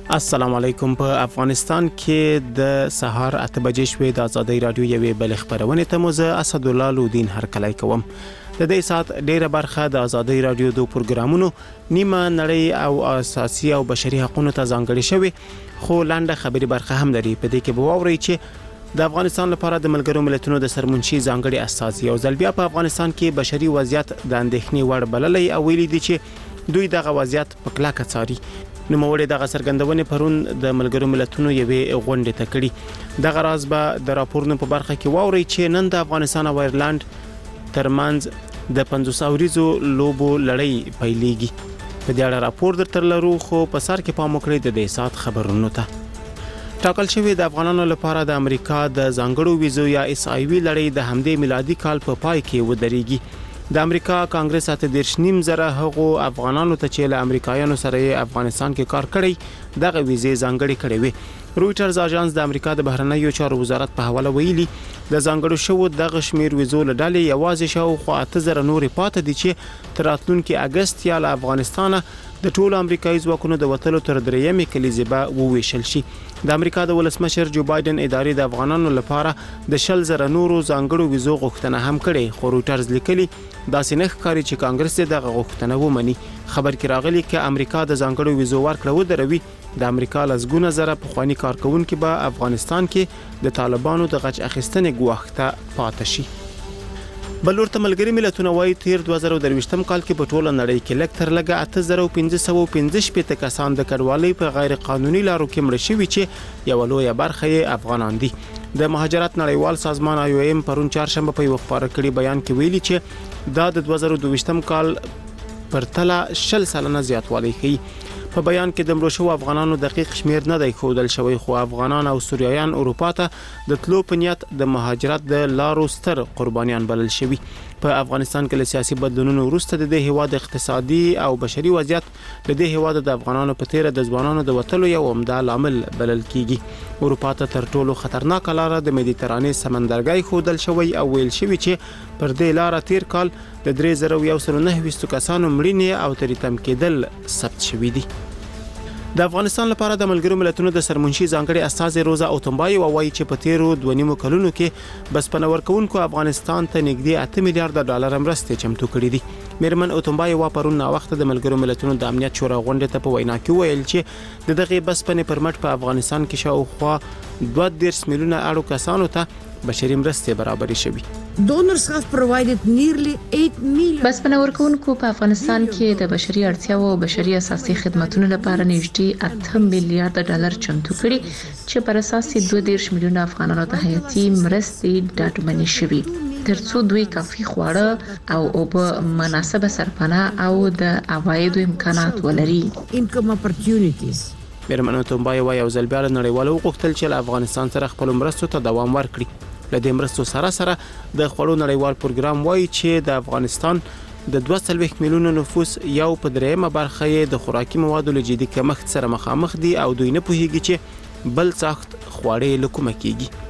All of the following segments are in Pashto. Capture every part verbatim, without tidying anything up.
السلام علیکم. په افغانستان کې د سهار اته بجې شوې د ازادي رادیو یوې بل خبرونه ته مو زه اسد الله لودین هرکلی کوم. د دې سات ډیره برخه د ازادي رادیو د پروګرامونو نیمه نړۍ او اساسي او بشري حقوقو ته ځانګړې شوی، خو لاندې خبري برخه هم لري. په دې کې به واوري چې د افغانستان لپاره د ملګرو ملتونو د سرمنشي ځانګړي استازي او ځلبیا په افغانستان کې بشري وضعیت د اندېښنې وړ بللې او ویلي دي چې دوی دغه وضعیت په کلکه څاري. نو موږ دغه سرګندونې پرون د ملګرو ملتونو یوې غونډې ته کړې. دغه راز به د راپورونو په برخه کې واوري چې نن د افغانستان او ایرلند ترمنځ د پنځوس اوریزو لوبو لړۍ پیلېږي. په دې اړه راپور درته لرو، خو په سر کې پام وکړئ د دې سات خبرونو ته. ټاکل شوی د افغانانو لپاره د امریکا د ځانګړو ویزو یا اس آی وی لړۍ د همدې میلادي کال په پای کې ودرېږي. د امریکا کانګرس اته دیرش نیم زره هغو افغانانو ته چې له امریکایانو سره افغانستان کې کار کړی دغه ویزې ځانګړې کړې وي. رويټرز اژانس د امریکا د بهرنیو چارو وزارت په حواله ویلي د ځانګړو شوو دغه شمیر ویزو له ډلې یوازې شاوخوا اته زره نورې پاتې دي چې تر راتلونکي اگست یا له افغانستانه د ټولو امریکایي ځواکونو د وټلو تر درېیمې کلیزې به وویشل شي. د امریکا د ولسمشر جو بایدن ادارې د افغانانو لپاره د شل زره نورو ځانګړو ویزو غوښتنه هم کړې، خو رويټرز لیکلي داسې نه ښکاري چې کانګرس دغه غوښتنه ومني. خبر کې راغلي چې امریکا د ځانګړو ویزو ورکړه ودروي، د امریکا لسګونه زره پخوانی کارکونکو به افغانستان کې د طالبانو د غچ اخیستنې ګواښته پاتې شي. بلور ته ملګری ملتونه وايي تیر دوه زره درویشتم کال کې په ټوله نړۍ کې لږ تر لږه اته زره پنځه سوه پنځه شپېته کسان د کډوالۍ په غیر قانوني لارو کې مړه شوي چې یو لویه برخه یې افغانان دي. د مهاجرت نړیوال سازمان آی او ایم پرون چهارشنبه په یو خبر کړي بیان کې ویلي چې دا د دوه زره دویشتم کال پرتله شل سلنه زیاتوالی ښيي. په بیان کې د مړو شوو افغانانو دقیق شمیر نه دی ښودل شوی، خو افغانان او سوریایان اروپا ته د تلو په نیت د مهاجرت د لارو ستر قربانیان بلل شوي. په افغانستان کې له سیاسي بدلونونو وروسته د دې هیواد اقتصادي او بشري وضعیت له دې هیواد د افغانانو په تیره د ځوانانو د وټلو یو عمده لامل بلل کیږي. اروپا ته تر ټولو خطرناک لاره د مدیترانې سمندرګي ښودل شوی او ویل شوی چې پر دې لاره تیر کال د درې زره یو سل نه ویشت کسانو مړینې او تریتم کېدل ثبت شوي دي. د افغانستان لپاره د ملګرو ملتونو د سرمنشي ځانګړي استازي روزا اوتمبای وایي چې په تیرو دوه نیمو کلونو کې بسپنه ورکوونکو افغانستان ته نږدې اته میلیارډ ډالر مرستې چمتو کړې دي. میرمن اوتمبای وا پرون نا وخت د ملګرو ملتونو د امنیت شورا غونډې ته په وینا کې ویل چې د دغه بسپنې پر مټ په افغانستان کې شاوخوا دوه دیرش میلیونه اړو کسانو ته بشري مرستې برابرې شوي. Donors have provided nearly eight million. بسپنه ورکوونکو په افغانستان کې د بشري اړتیاو او بشري اساسي خدماتو لپاره نږدې اته میلیارډ ډالر چمتو کړي چې پر اساس دوه دیرش میلیونه افغانانو ته حیاتي مرستې ډاډمنې شوي ترڅو دوی کافي خواړه او اوبه مناسبه سرپناه او د عوایدو امکانات ولري. Income opportunities. میرمن اوتمبای وایي یو ځل بیا له نړیوالو وغوښتل چې له افغانستان سره خپل مرستو ته دوام ورکړي. له دې مرستو سره سره د خوړو نړیوال پروګرام وایي چې د افغانستان د دوه څلوېښت میلیونو نفوس یو په درېیمه برخه یې د خوراکي موادو له جدي کمښت سره مخامخ دي او دوی نه پوهیږي چې بل سخت خواړې له کومه کیږي.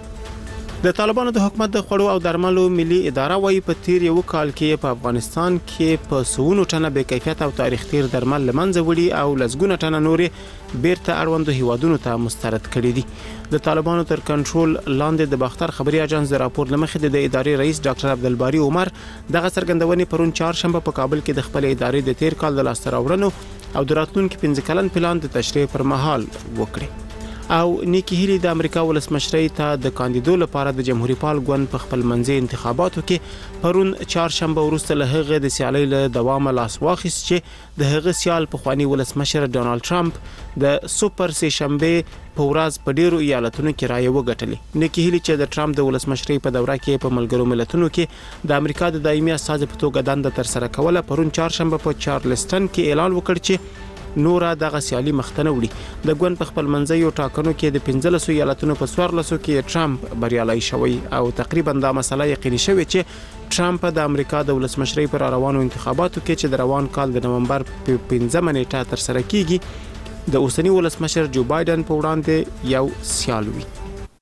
د طالبانو د حکومت د خوړو او درملو ملي اداره وایي په تیر یو کال کې په افغانستان کې په سونو ټنه بې کیفیت او تاریخ تیر درمل لمنځه وړي او لسګونه ټنه نورې بیرته اړوندو هیوادونو ته مسترد کړي دي. د طالبانو تر کنټرول لاندې د باختر خبري اژانس د راپور لمخې د ادارې رئیس ډاکټر عبدالباری عمر دغه سرګندونې پرون چهارشنبه په کابل کې د خپل ادارې د تیر کال د لاسته راوړنو او د راتلونکي پنځه کلن پلان د تشریح پر مهال وکړي. او نیکی هیلی د امریکا ولسمشرۍ ته د کاندیدو لپاره د جمهوریت پال ګوند په خپل منځي انتخاباتو کې پرون چهارشنبه وروسته له هغه د سیالۍ له دوامه لاس واخیست چې د هغه سیال پخوانی ولسمشر ډونالد ټرمپ د سوپر سه شنبه په ورځ په ډیرو ایالتونو کې رایه وګټلې. نیکی هیلی چې د ټرمپ د ولسمشرۍ په دوره کې په ملګرو ملتونو کې د امریکا د دایمي استازي په توګه دنده تر سره کوله پرون چهارشنبه په چارلستن کې اعلان وکړ چې نورا دغه سیالي مختنه وړي. د ګوند په خپل منځي ټاکنو کې د پنځلسو ایالتونو په څوارلسو کې ټرمپ بریالي شوی او تقریبا دا مسله یقیني شوی چې ټرمپ د امریکا د ولسمشرۍ پر روانو انتخاباتو کې چې د روان کال د نومبر په پنځمه نیټه تر سره کیږي د اوسنی ولسمشر جو بایدن په وړاندې یو سیال وي.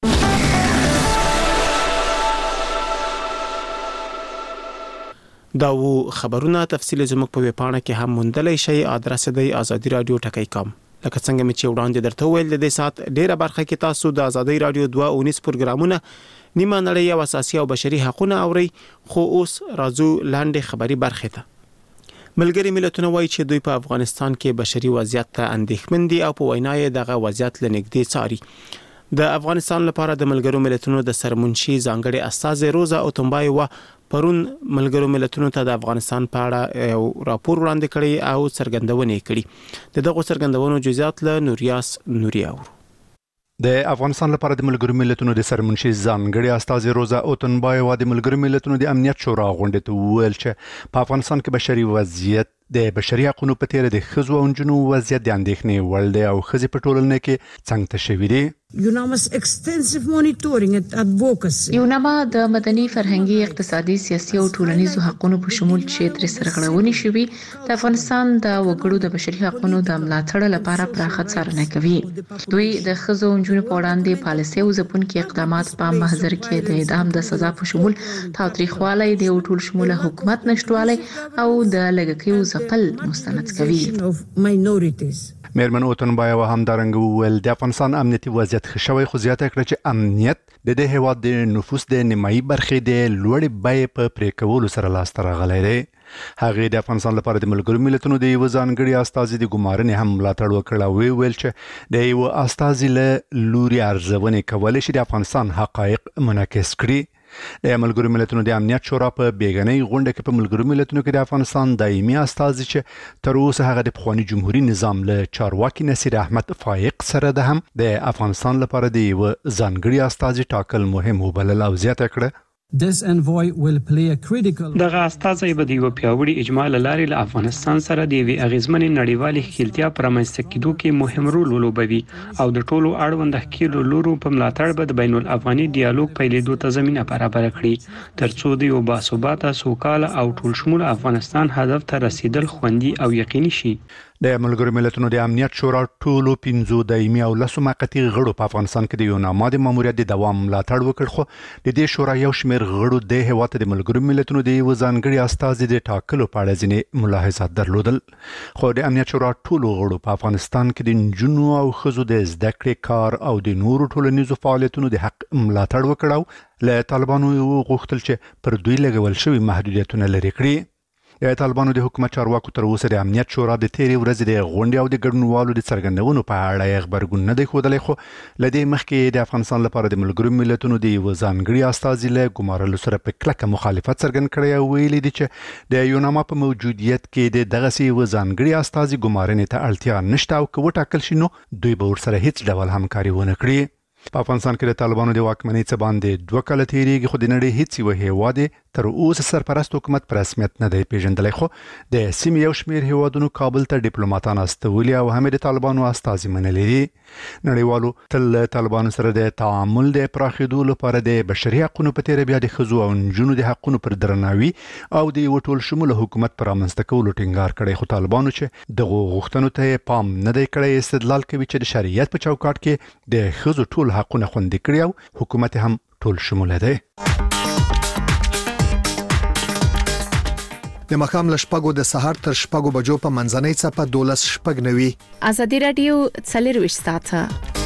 دا و خبرونه تفصیل زموږ په ویبپاڼه کې هم موندلای شئ. ادرس دی آزادی رادیو ټکی کام. لکه څنګه مې چې وړاندې درته ویل د دې سات ډیره برخه کې تاسو د ازادي رادیو دوه اونیس پروګرامونه نیمه نړۍ او اساسي او بشري حقوقونه اوري، خو اوس راځو لاندې خبري برخه ته. ملګری ملتونه وایي چې دوی په افغانستان کې بشري وضعیت ته اندېښمن دي او په وینا یې دغه وضعیت لنګدې څاري. د افغانستان لپاره د ملګرو ملتونو د سرمنشي ځانګړي استاذ روزا اوتمبای و پرون ملګرو ملتونو ته د افغانستان په اړه یو راپور وړاندې کړی او څرګندونه کړې. د دغه څرګندونو جزئیات له نوریاس نوریا ورو. د افغانستان لپاره د ملګرو ملتونو د سرمنشي ځانګړي استاذ روزا اوتنبای و د ملګرو ملتونو د امنیت شورا غونډې ته وویل چې په افغانستان کې بشري وضعیت د بشري حقوقو په تیر د ښځو او نجونو وضعیت د اندېښنې وړ دی او ښځې په ټولنه کې څنګه تشوي دي. UNAMA's extensive monitoring and advocacy. یوناما د مدني فرهنګي اقتصادي سیاسي او ټولنیزو حقوقو په شمول چې تر سرغړونې شوي د افغانستان د وګړو د بشري حقوقو د ملاتړ لپاره پراخه څارنه کوي. دوی د ښځو او نجونو په وړاندې پالیسي او ځپونکي اقدامات په محضر کې د اعدام د سزا په شمول تاوتریخوالی د ټول شموله حکومت نشټوالی او د لږکیو ځپل مستند کوي. مېرمن اوتنبای و همدارنګه وویل د افغانستان امنیتي وضعیت ښه شوی، خو زیاته کړه چې امنیت د دې هېواد د نفوس د نیمایي برخې د لوړې بیې په پرې کولو سره لاسته راغلی دی. هغې د افغانستان لپاره د ملګرو ملتونو د یوه ځانګړي استازي د ګمارنې هم ملاتړ وکړ او ویل چې د یوه استازي له لوري ارزونې کولی شي د افغانستان حقایق منعکس کړي. د ملګرو ملتونو د امنیت شورا په بیګنۍ غونډه کې په ملګرو ملتونو کې د افغانستان دایمي استازي چې تر اوسه هغه د پخواني جمهوریت نظام له چارواکي نصیر احمد فائق سره ده هم د افغانستان لپاره د یو ځانګړي استازي ټاکل مهم وبلل او زیاته کړه This envoy will play a critical دغه استازی به د یو پیاوړي اجماع لاري له افغانستان سره د وی اغیزمنې نړیوالې ښکېلتیا پرمختګ کېدو کې مهم رول ولوبوي او د ټولو اړوند ښکېلو لورو په ملاتړ به د بین الافغاني ډیالوګ پیلېدو ته زمينه برابر کړي ترڅو د یو باثباته سوکاله او ټول شمول افغانستان هدف ته رسیدل خوندي او یقیني شي. د ملګرو ملتونو د امنیت شورا ټولو پنځو دایمي او لسو موقتي غړو په افغانستان کې د یوناما د ماموریت د دوام ملاتړ وکړ، خو د دې شورا یو شمېر غړو د هېواد د ملګرو ملتونو د یو ځانګړي استازي د ټاکلو په اړه ځینې ملاحظات درلودل. خو د امنیت شورا ټولو غړو په افغانستان کې د نجونو او ښځو د زده کړې، کار او د نورو ټولنیزو فعالیتونو د حق ملاتړ وکړ او له طالبانو غوښتل چې پر دوی لګول شوي محدودیتونه لرې کړي. د طالبانو د حکومت چارواکو تر اوسه د امنیت شورا د تیرې ورځې د غونډې او د ګډونوالو د څرګندونو په اړه خبرګون نه دی ښودلی، خو له دې مخکې د افغانستان لپاره د ملګرو ملتونو د یوه ځانګړي استازي له ګمارلو سره په کلکه مخالفت څرګند کړی او ویلي دي چې د یوناما په موجودیت کې د دغسې یوه ځانګړي استازي ګمارنې ته اړتیا نشته او که وټاکل شي نو دوی به ورسره هیڅ ډول همکاري ونه کړي. په افغانستان کې د طالبانو د واکمنۍ څخه باندې دوه کاله تیریږي، خو د نړۍ هیڅ یو هیواد تر اوسه سرپرست حکومت په رسمیت نه دی پیژندلی، خو د سیمې یو شمېر هیوادونو کابل ته ډیپلوماتان استولي او هم د طالبانو استازي منلي دي. نړیوالو تل طالبانو سره د تعامل د پراخېدو لپاره د بشري حقوقو په تیر بیا د ښځو او نجونو د حقوقو پر درناوي او د یو ټول شموله حکومت پر رامنځته کولو ټینګار کړی، خو طالبانو چې دغه غوښتنو ته پام نه دی کړی استدلال کوي چې د شریعت په چوکاټ کې د ښځو ټول حقونه خوندي کړي او حکومت هم ټول شموله دی. د مخام لشپګو د سحر تر شپګو بجو په منځنۍ څپه دولس شپګ نوي. ازادي رادیو څلور ساعته.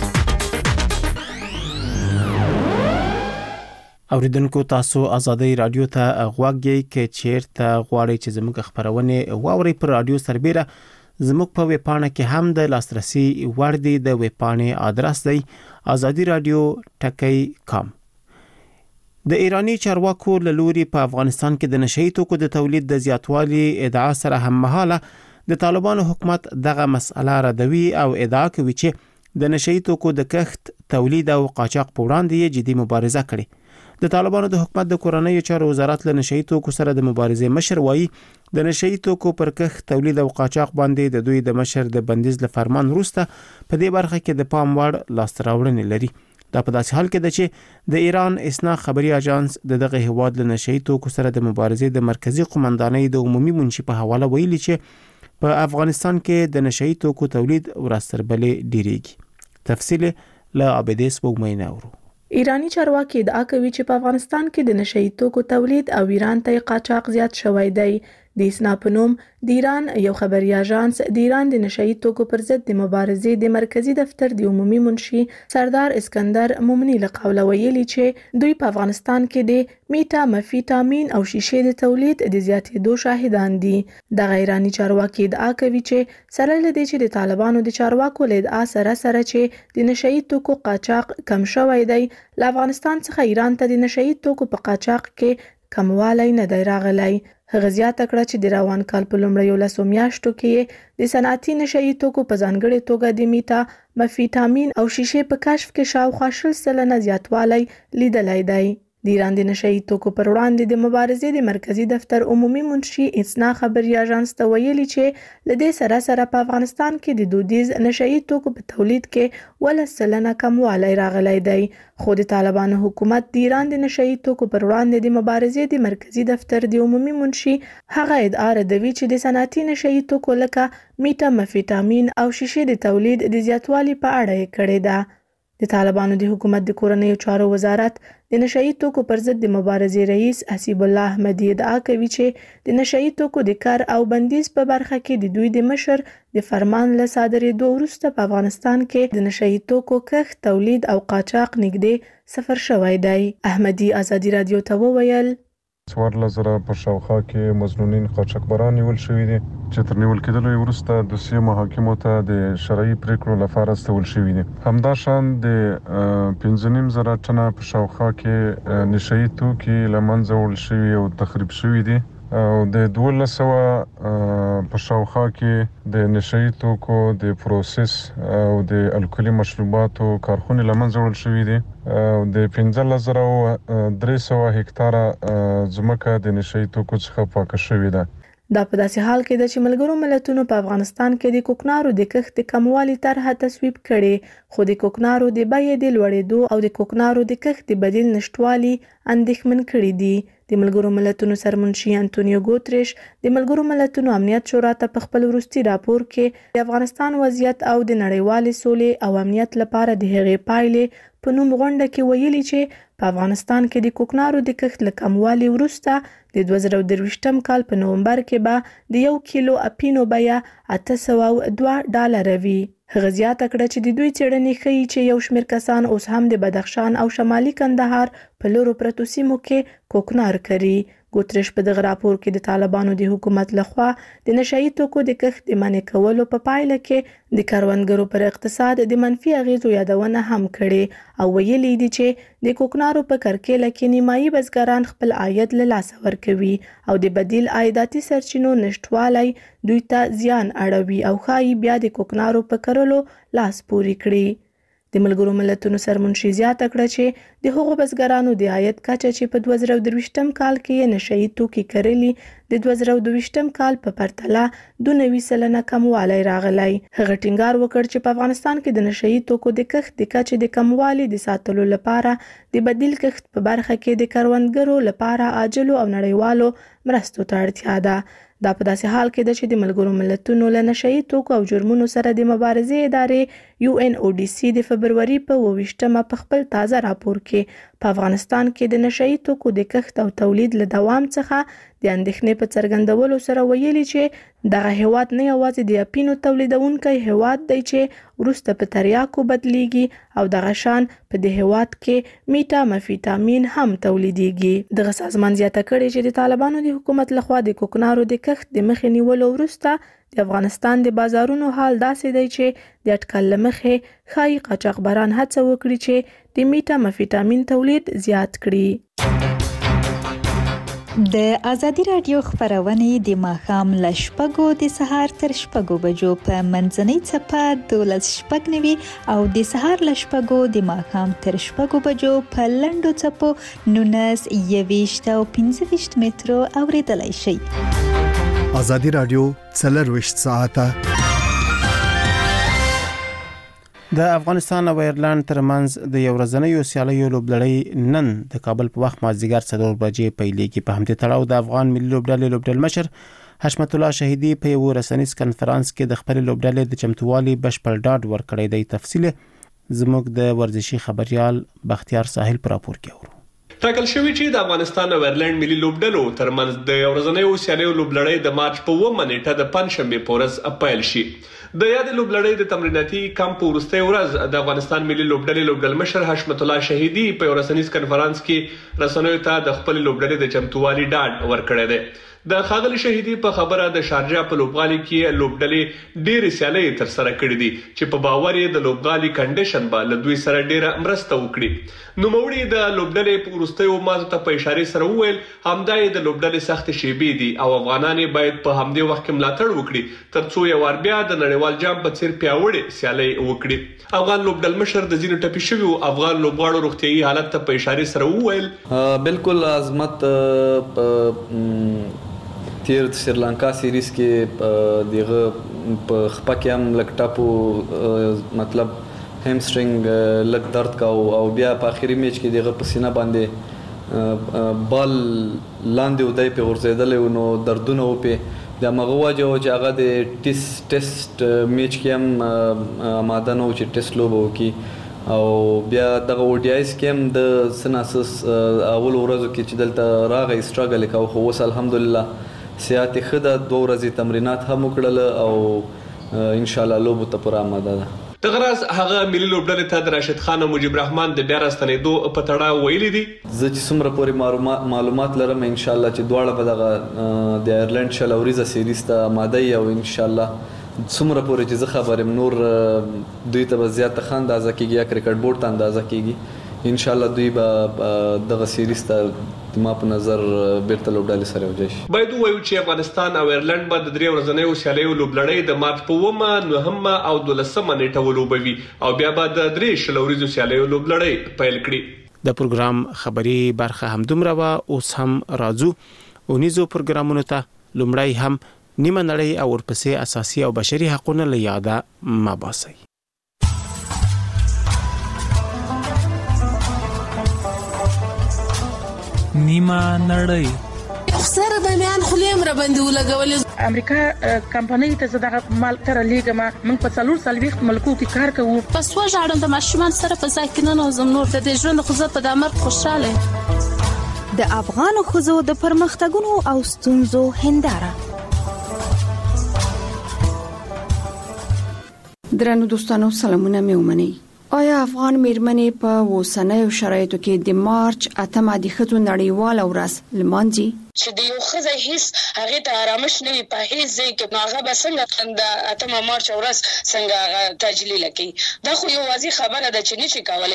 اوریدونکو تاسو ازادي رادیو ته غوږی کې چیرته غواړئ چې زموږ خبرونه واوري پر رادیو سربېره زموږ په ویب پاڼه کې هم د لاسرسي وړ دی. د ویب پاڼې ادرس دی ازادي رادیو ټکی کام. د ایرانی چارواکو له لوري په افغانستان کې د نشئی توکو د تولید د زیاتوالي ادعا سره هم مهاله د طالبانو حکومت دغه مسأله ردوي او ادعا کوي چې د نشئی توکو د کښت تولید او قاچاق په وړاندې جدي مبارزه کړې. د طالبانو د حکومت د کورنۍ چارو وزارت له نشئی توکو سره د مبارزې مشر وایي د نشئی توکو پر کښت تولید او قاچاق باندې د دوی د مشر د بندیز له فرمان وروسته په دې برخه کې د پام وړ لاسته راوړنې لري. دا په داسې حال کې ده چې د ایران اسنا خبري اژانس د دغه هیواد له نشئی توکو سره د مبارزې د مرکزی قومندانۍ د عمومي منشي په حواله ویلي چې په افغانستان کې د نشئی توکو تولید ورستربلې ډیریږي. تفصیل له عبدیس بوګمین اورو. ایرانی چارواکي ادعا کوي چې په افغانستان کې د نشئی توکو تولید او ایران ته قاچاق زیات شوی دی. د اسنا په نوم د ایران یو خبري اژانس د ایران د نشئی توکو پر ضد د مبارزې د مرکزی دفتر د عمومي منشي سردار اسکندر مومنی له قوله ویلي چې دوی په افغانستان کې د میټا مفیټامین او شیشې د تولید د زیاتېدو شاهدان دي. د غیرانی چارواکي ادعا کوي چې سره له دې چې د طالبانو د چارواکو له ادعا سره سره چې د نشئی توکو قاچاق کم شوی دی، له افغانستان څخه ایران ته د نشئی توکو په قاچاق کې کموالی نه دی راغلی. هغه زیاته کړه چې د روان کال په لومړیو لسو میاشتو کې د صنعتي نشئی توکو په ځانګړې توګه د میټا مفیټامین او شیشې په کشف کې شاوخوا شل سلنه زیاتوالی لیدلی دی. د ایران د نشئی توکو پر وړاندې د مبارزې د مرکزی دفتر عمومي منشي اسنا خبري اژانس ته ویلي چې له دې سره سره په افغانستان کې د دودیز نشئی توکو په تولید کې ولس سلنه کموالی راغلی دی. خو د طالبانو حکومت د ایران د نشئی توکو پر وړاندې د مبارزې د مرکزی دفتر د عمومي منشي هغه ادعا ردوي چې د صنعتي نشئی توکو لکه میټا مفیټامین او شیشې د تولید د زیاتوالي په اړه یې کړې ده. د طالبانو د حکومت د کورنیو چارو وزارت د نشئی توکو پر ضد د مبارزې رئیس حسیب الله احمدی ادعا کوي چې د نشئی توکو د کار او بندیز په برخه کې د دوی د مشر د فرمان له صادرېدو وروسته په افغانستان کې د نشئی توکو کښت، تولید او قاچاق نږدې صفر شوی دی. احمدی ازادي رادیو ته وویل څوارلس زره په شاوخوا کې مظنونین قاچاقبران نیول شوي دي چې تر نیول کېدلو وروسته دوسیه محاکمو ته د شرعي پریکړو لپاره استول شوي دي. همداشان د پنځه نیم زره ټنه په شاوخوا کې نشئی توکي له منځه وړل شوي او تخریب شوي دي او د دولس سوه په شاوخوا کې د نشئی توکو د پروسس او د الکولي مشروباتو کارخونې له منځه وړل شوي دي او د پنځلس زره درې سوه هکتاره ځمکه د نشئی توکو څخه پاکه شوې ده. دا په داسې حال کې ده چې ملګرو ملتونو په افغانستان کې د کوکنارو د کښت د کموالي طرحه تصویب کړې، خو د کوکنارو د بیې د لوړېدو او د کوکنارو د کښت د بدیل نشټوالي اندېښمن کړي دي. د ملګرو ملتونو سرمنشي انټونیو ګوتریش د ملګرو ملتونو امنیت شورا ته په خپل وروستي راپور کې د افغانستان وضعیت او د نړیوالې سولې او امنیت لپاره د هغې پایلې په نوم غونډه کې ویلي چې په افغانستان کې د کوکنارو د کښت له کموالي وروسته د دوه زره درویشتم کال په نومبر کې به د یو کیلو اپینو بیه اته سوه دوه ډالره وي. هغه زیاته کړه چې د دوی څېړنې ښیي چې یو شمېر کسان اوس هم د بدخشان او شمالي کندهار په لرو پرتو سیمو کې کوکنار کري. ګوتریش په دغه راپور کې د طالبانو د حکومت لخوا د نشئی توکو د کښت د منع کولو په پایله کې د کروندګرو پر اقتصاد د منفي اغیزو یادونه هم کړې او ویلي دي چې د کوکنارو په کرکیله کې نیمایي بزګران خپل عاید له لاسه ورکوي او د بدیل عایداتي سرچینو نشټوالی دوی ته زیان اړوي او ښایي بیا د کوکنارو په کرلو لاس پورې کړي. د ملګرو ملتونو سرمنشي زیاته کړه چې د هغو بزګرانو د عاید کچه چې په دوه زره درویشتم کال کې نشئی توکي کرلي د دوه زره دویشتم کال په پرتله دوه نوي سلنه کموالی راغلی. هغه ټینګار وکړ چې په افغانستان کې د نشئی توکو د کښت د کچې د کموالي د ساتلو لپاره د بدیل کښت په برخه کې د کروندګرو لپاره عاجلو او نړیوالو مرستو ته اړتیا ده. دا په داسې حال کې ده چې د ملګرو ملتونو له نشئی توکو او جرمونو سره د مبارزې ادارې یو ان او ډي سي د فبروري په اووه ویشتمه په خپل تازه راپور کې په افغانستان کې د نشئی توکو د کښت او تولید له دوام څخه د اندېښنې په څرګندولو سره ویلي چې دغه هیواد نه یوازې د اپینو تولیدونکی هیواد دی چې وروسته په تریاکو بدلیږي او دغه شان په دې هیواد کې میټا مفیټامین هم تولیدیږي. دغه سازمان زیاته کړې چې د طالبانو د حکومت لخوا د کوکنارو د کښت د مخې نیولو وروسته د افغانستان د بازارونو حال داسې دی چې د اټکل له مخې ښایي قاچاقبران هڅه وکړي چې د میټا مفیټامین تولید زیات کړي. د ازادي رادیو خبرونه د ماښام له شپږو د سهار تر شپږو بجو په منځنۍ څپه دولس شپږ نوي او د سهار له شپږو د ماښام تر شپږو بجو په لنډو څپو نولس یویشت او پنځه ویشت مترو اوریدلای شئ. ازادي رادیو څلرویشت ساعته د افغانستان او ایرلند ترمنځ د یو ورځنیو سیالیو لوبډلې نن د کابل په وخت مازدیګر څلور بجې پیلېږي. په همدې تړاو د افغان ملي لوبډلې لوبډل مشر حشمت الله شهیدي په یو رسنیز کنفرانس کې د خپل لوبډلې د چمتووالي بشپړ ډاډ ورکړی دی. تفصیل زموږ د ورزشي خبريال بختیار ساحل پر راپور کې اورو. ټاکل شوی چې د افغانستان او ایرلند ملي لوبډلو ترمنځ د ورځنیو سیالیو لوبلړۍ د مارچ په اوومه نیټه د پنځشنبه په ورځ پیل شي. د یاد لوبلړۍ د تمریناتي کمپ وروستۍ ورځ د افغانستان ملي لوبډلې لوبډل مشر حشمت الله شهیدي په ورسنیز کنفرانس کې رسنیو ته د خپل لوبډلې د چمتووالي ډاډ ورکړی دی. د خاغلی شهیدي په خبره د شارجه په لوبغالي کې لوبډلې ډېرې سیالۍ تر سره کړې دي چې په باور یې د لوبغالي کنډیشن به له دوی سره ډېره مرسته وکړي. نوموړي د لوبډلې په وروستیو مازو ته په اشاره سره وویل همدا یې د لوبډلې سخت شیبې دي او افغانان باید په همدې وخت کې ملاتړ وکړي ترڅو یو ور بیا د نړیوال جام په څیر پیاوړې سیالۍ وکړي. افغان لوبډل مشر د ځینو ټپي شویو افغان لوبغاړو روغتیايي حالت ته په اشاره سره وویل بالکل عظمت تیر سریلانکا سیریز کې دغه په خپکه هم لکټاپو مطلب همسترینګ لک درد کا او بیا په اخیری میچ کې دغه پسینه باندې بال لاندې ودای په ورزیدل نو دردونه و په د مغواجه او چې هغه د ټیسټ ټیسټ میچ کې هم آماده نو چې ټیسټ لوبو کې او بیا دغه وډیایس کې هم د سناسس اول ورځو کې چې دلته راغی سټراګل کاو خو اوس الحمدلله سیاحت خده دوه ورځې تمرینات هم وکړل او ان شاء الله لوبو ته پر آماده ده. د غراز هغه ملي لوبډلې ته د راشد خان او مجيب رحمان د بیا راستنېدو په تړاو ویلي دي زه چې څومره پورې معلومات لرم ان شاء الله چې دواړه به دغه د ایرلند شلوریزه سیریز ته آماده یو ان شاء الله څومره پورې چې زه خبرم نور دوی ته به زیات ښه اندازه کیږي یا کرکټ بورډ ته اندازه کیږي ان شاء الله دوی به دغه سیریز ته ما په نظر بیرته لوبډلې سره وځي. باید وایو چې افغانستان او ایرلند به د درې ورځنیو سیالیو لوبلړۍ د مارچ په اوومه نهمه او دولسمه نیټه ولوبوي او بیا به د درې شلوریزو سیالیو لوبلړۍ پیل کړي. د پروګرام خبري برخه هم دومره وا اوس هم راځو اونیزو پروګرامونو ته لومړی هم نیمه نړۍ او ورپسې اساسي او بشري حقوقونه له یاده ما باسي. نیمه نړۍ سره د میان خلیم را باندې ولګول امریکا کمپنۍ ته زداغه مال تر لیګما موږ په څلور سلويخت ملکو کې کار کوو پس وژاړم د ماشومان سره په ځکه نه زم نور د ژوند خو زه په دمر خوشاله د افغان خوځو د پرمختګونو او ستونزو هنداره. درنو دوستانو سلامونه مې ومني. آیا افغان میرمنې په اوسنیو شرایطو کې د مارچ اتمه د ښځو نړیواله ورځ لمانځي؟ چې د یو ښځې هیڅ هغه ته آرامش نه وي په هیڅ ځای کې نو هغه به څنګه د اتمه مارچ ورځ څنګه تجلیل کوي؟ دا خو یو واضح خبره ده چې نشي کولای.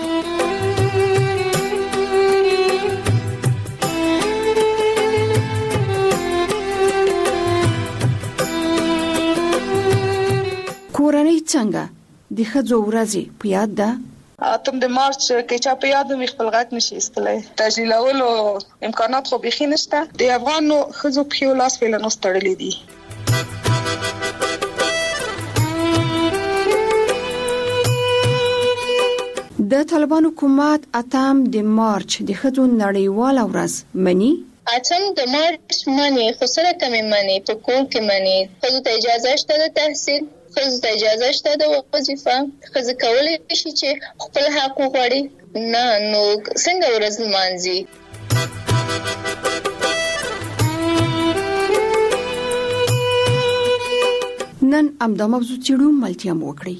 کورنۍ څنګه د ښځو ورځې په یاد ده؟ اتم د مارچ کې چا په یاد مې خپل غږ نشي استلای تجلیلولو امکانات خو بيخي نشته. د افغانو ښځو په یو لاس په لنو ستړلې دي. د طالبان حکومت اتم د مارچ د ښځو نړیواله ورځ مني؟ اتم د مارچ مني خو سره کمې مني په کور کې مني ښځو ته اجازه شته د تحصیل ښځو ته اجازه شته د وظیفه ښځه کولی شي چې خپل حق وغواړي نه نو څنګه ورځ لمانځي. نن همدا موضوع څېړو ملتیا مو وکړئ.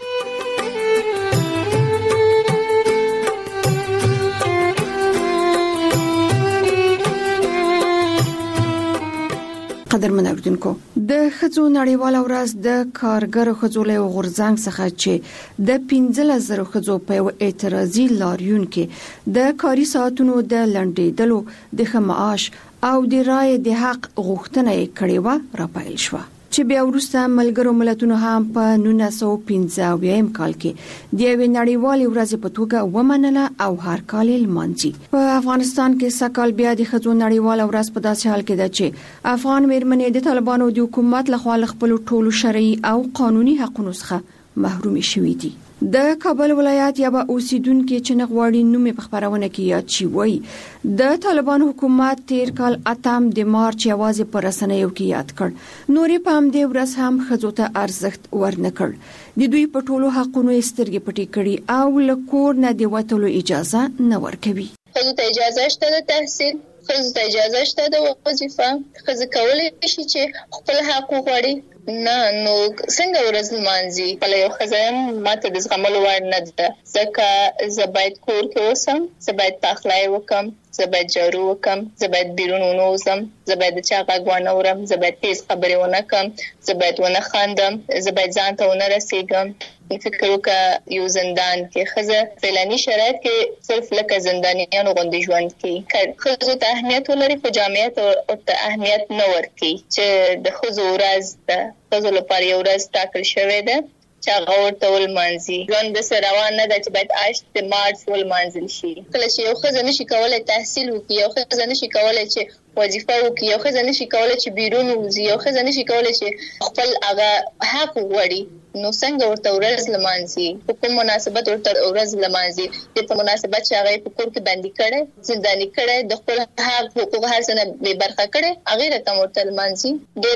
قدرمن اوریدونکو د ښځو نړیواله ورځ د کارګرو ښځو له غورځنګ څخه چې د پنځلس زره ښځو په یو اعتراضي لاریون کې د کاري ساعتونو د لنډېدلو د ښه معاش او د رایې د حق غوښتنه یې کړې وه راپیل شوه چې بیا وروسته ملګرو ملتونو هم په نولس سوه پنځه اویایم کال کې د یوې نړیوالې ورځې په توګه ومنله او هر کال یې لمانځي. په افغانستان کې سږکال بیا د ښځو نړیواله ورځ په داسې حال کې ده چې افغان میرمنې د طالبانو د حکومت لخوا له خپلو ټولو شرعي او قانوني حقونو څخه محرومې شوې دي. د کابل ولایت یا به اوسیدونکو چې نغواړي نومې په خبرونه کې یاد شي وای د طالبان حکومت تیر کال اتم د مارچ یوازې پر رسنیو کې یاد کړ نورې په همدې ورځ هم ښځو ته ارزښت ورنکړ د دوی په ټولو حقونو سترګې پټې کړې او له کور نه د وتلو اجازه نه ورکوي. خو ته اجازه شته د تحصیل، خو ته اجازه شته د وظیفه، خو کولای شي چې خپل حق وغواړي. نه نو څنګه ورځ لمانځي؟ په یو خزم ماته د زغملو وړ نه ده، ځکه زه باید کور کې اوسم، زه باید پخلی وکم، زه باید جارو وکم، زه باید بیرون ونوزم، زه باید د چا غږ ونه اورم، زه باید تیز خبرې ونه کم، زه باید ونه خاندم، زه باید ځان ته ونه رسېږم. فکر وکړه یو زندان کې ښځه فعلاني شرایط کې صرف لکه زندانیانو غوندې ژوند کوي. ښځو ته اهمیت ولري خو جامعیت ورته اهمیت نه ورکوي چې د ښځو ورځ ده، ښځو لپاره یو ورځ ټاکل شوې ده چې هغه ورته ولمانځي. ژوند داسې روان نه ده چې باید اشت مارچ ولمانځل شي. کله چې یو ښځه نشي کولی تحصیل وکړي، یو ښځه نشي کولی چې وظیفه وکړي، یو ښځه نشي کولی چې بیرون ووځي، یو ښځه نشي کولی چې خپل هغه حق وغواړي، نو څنګه ورته ورځ لمانځي؟ په کوم مناسبت ورته ورځ لمانځي؟ د په مناسبت چې هغه په کور کې بندي کړي، زنداني کړي، د خپل حق حقوق هر څه نه بې برخه کړي، هغه راته ورته لمانځي.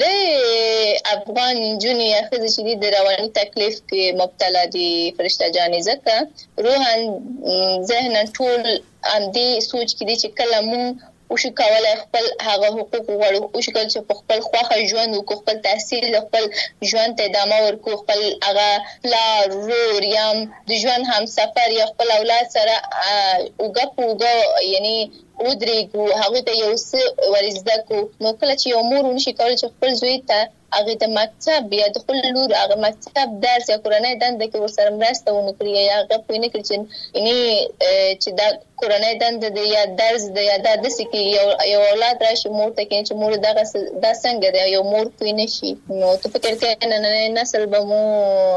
ډېرې افغان نجونې یا ښځې چې دي د رواني تکلیف کې مبتلا دي فرشته جانې، ځکه روحاً ذهناً ټول همدې سوچ کې دي چې کله مونږ وشو کولای خپل هغه حقوق وغواړو، وشو کولای چې په خپل خوښه ژوند وکړو، خپل تحصیل خپل ژوند ته ادامه ورکړو، خپل هغه پلار، ورور یا د ژوند همسفر یا خپل اولاد سره اوږه په اوږه یعنی ودرېږو، هغوی ته یو څه ور زده کړو. نو کله چې یو مور ونشي کولی چې خپل زوی ته هغې د مکتب یا د خپل لور هغه مکتب درس یا کورنۍ دنده کې ورسره مرسته ونه کړي یا هغه پوه نه کړي چې یعنې چې دا کورنۍ دنده ده یا درس ده یا دا داسې کې یو اولاد راشي مور ته کوي چې مور دغه دا څنګه دی، یو مور پوه نه شي. نو ته فکر کوې نننی نسل به مو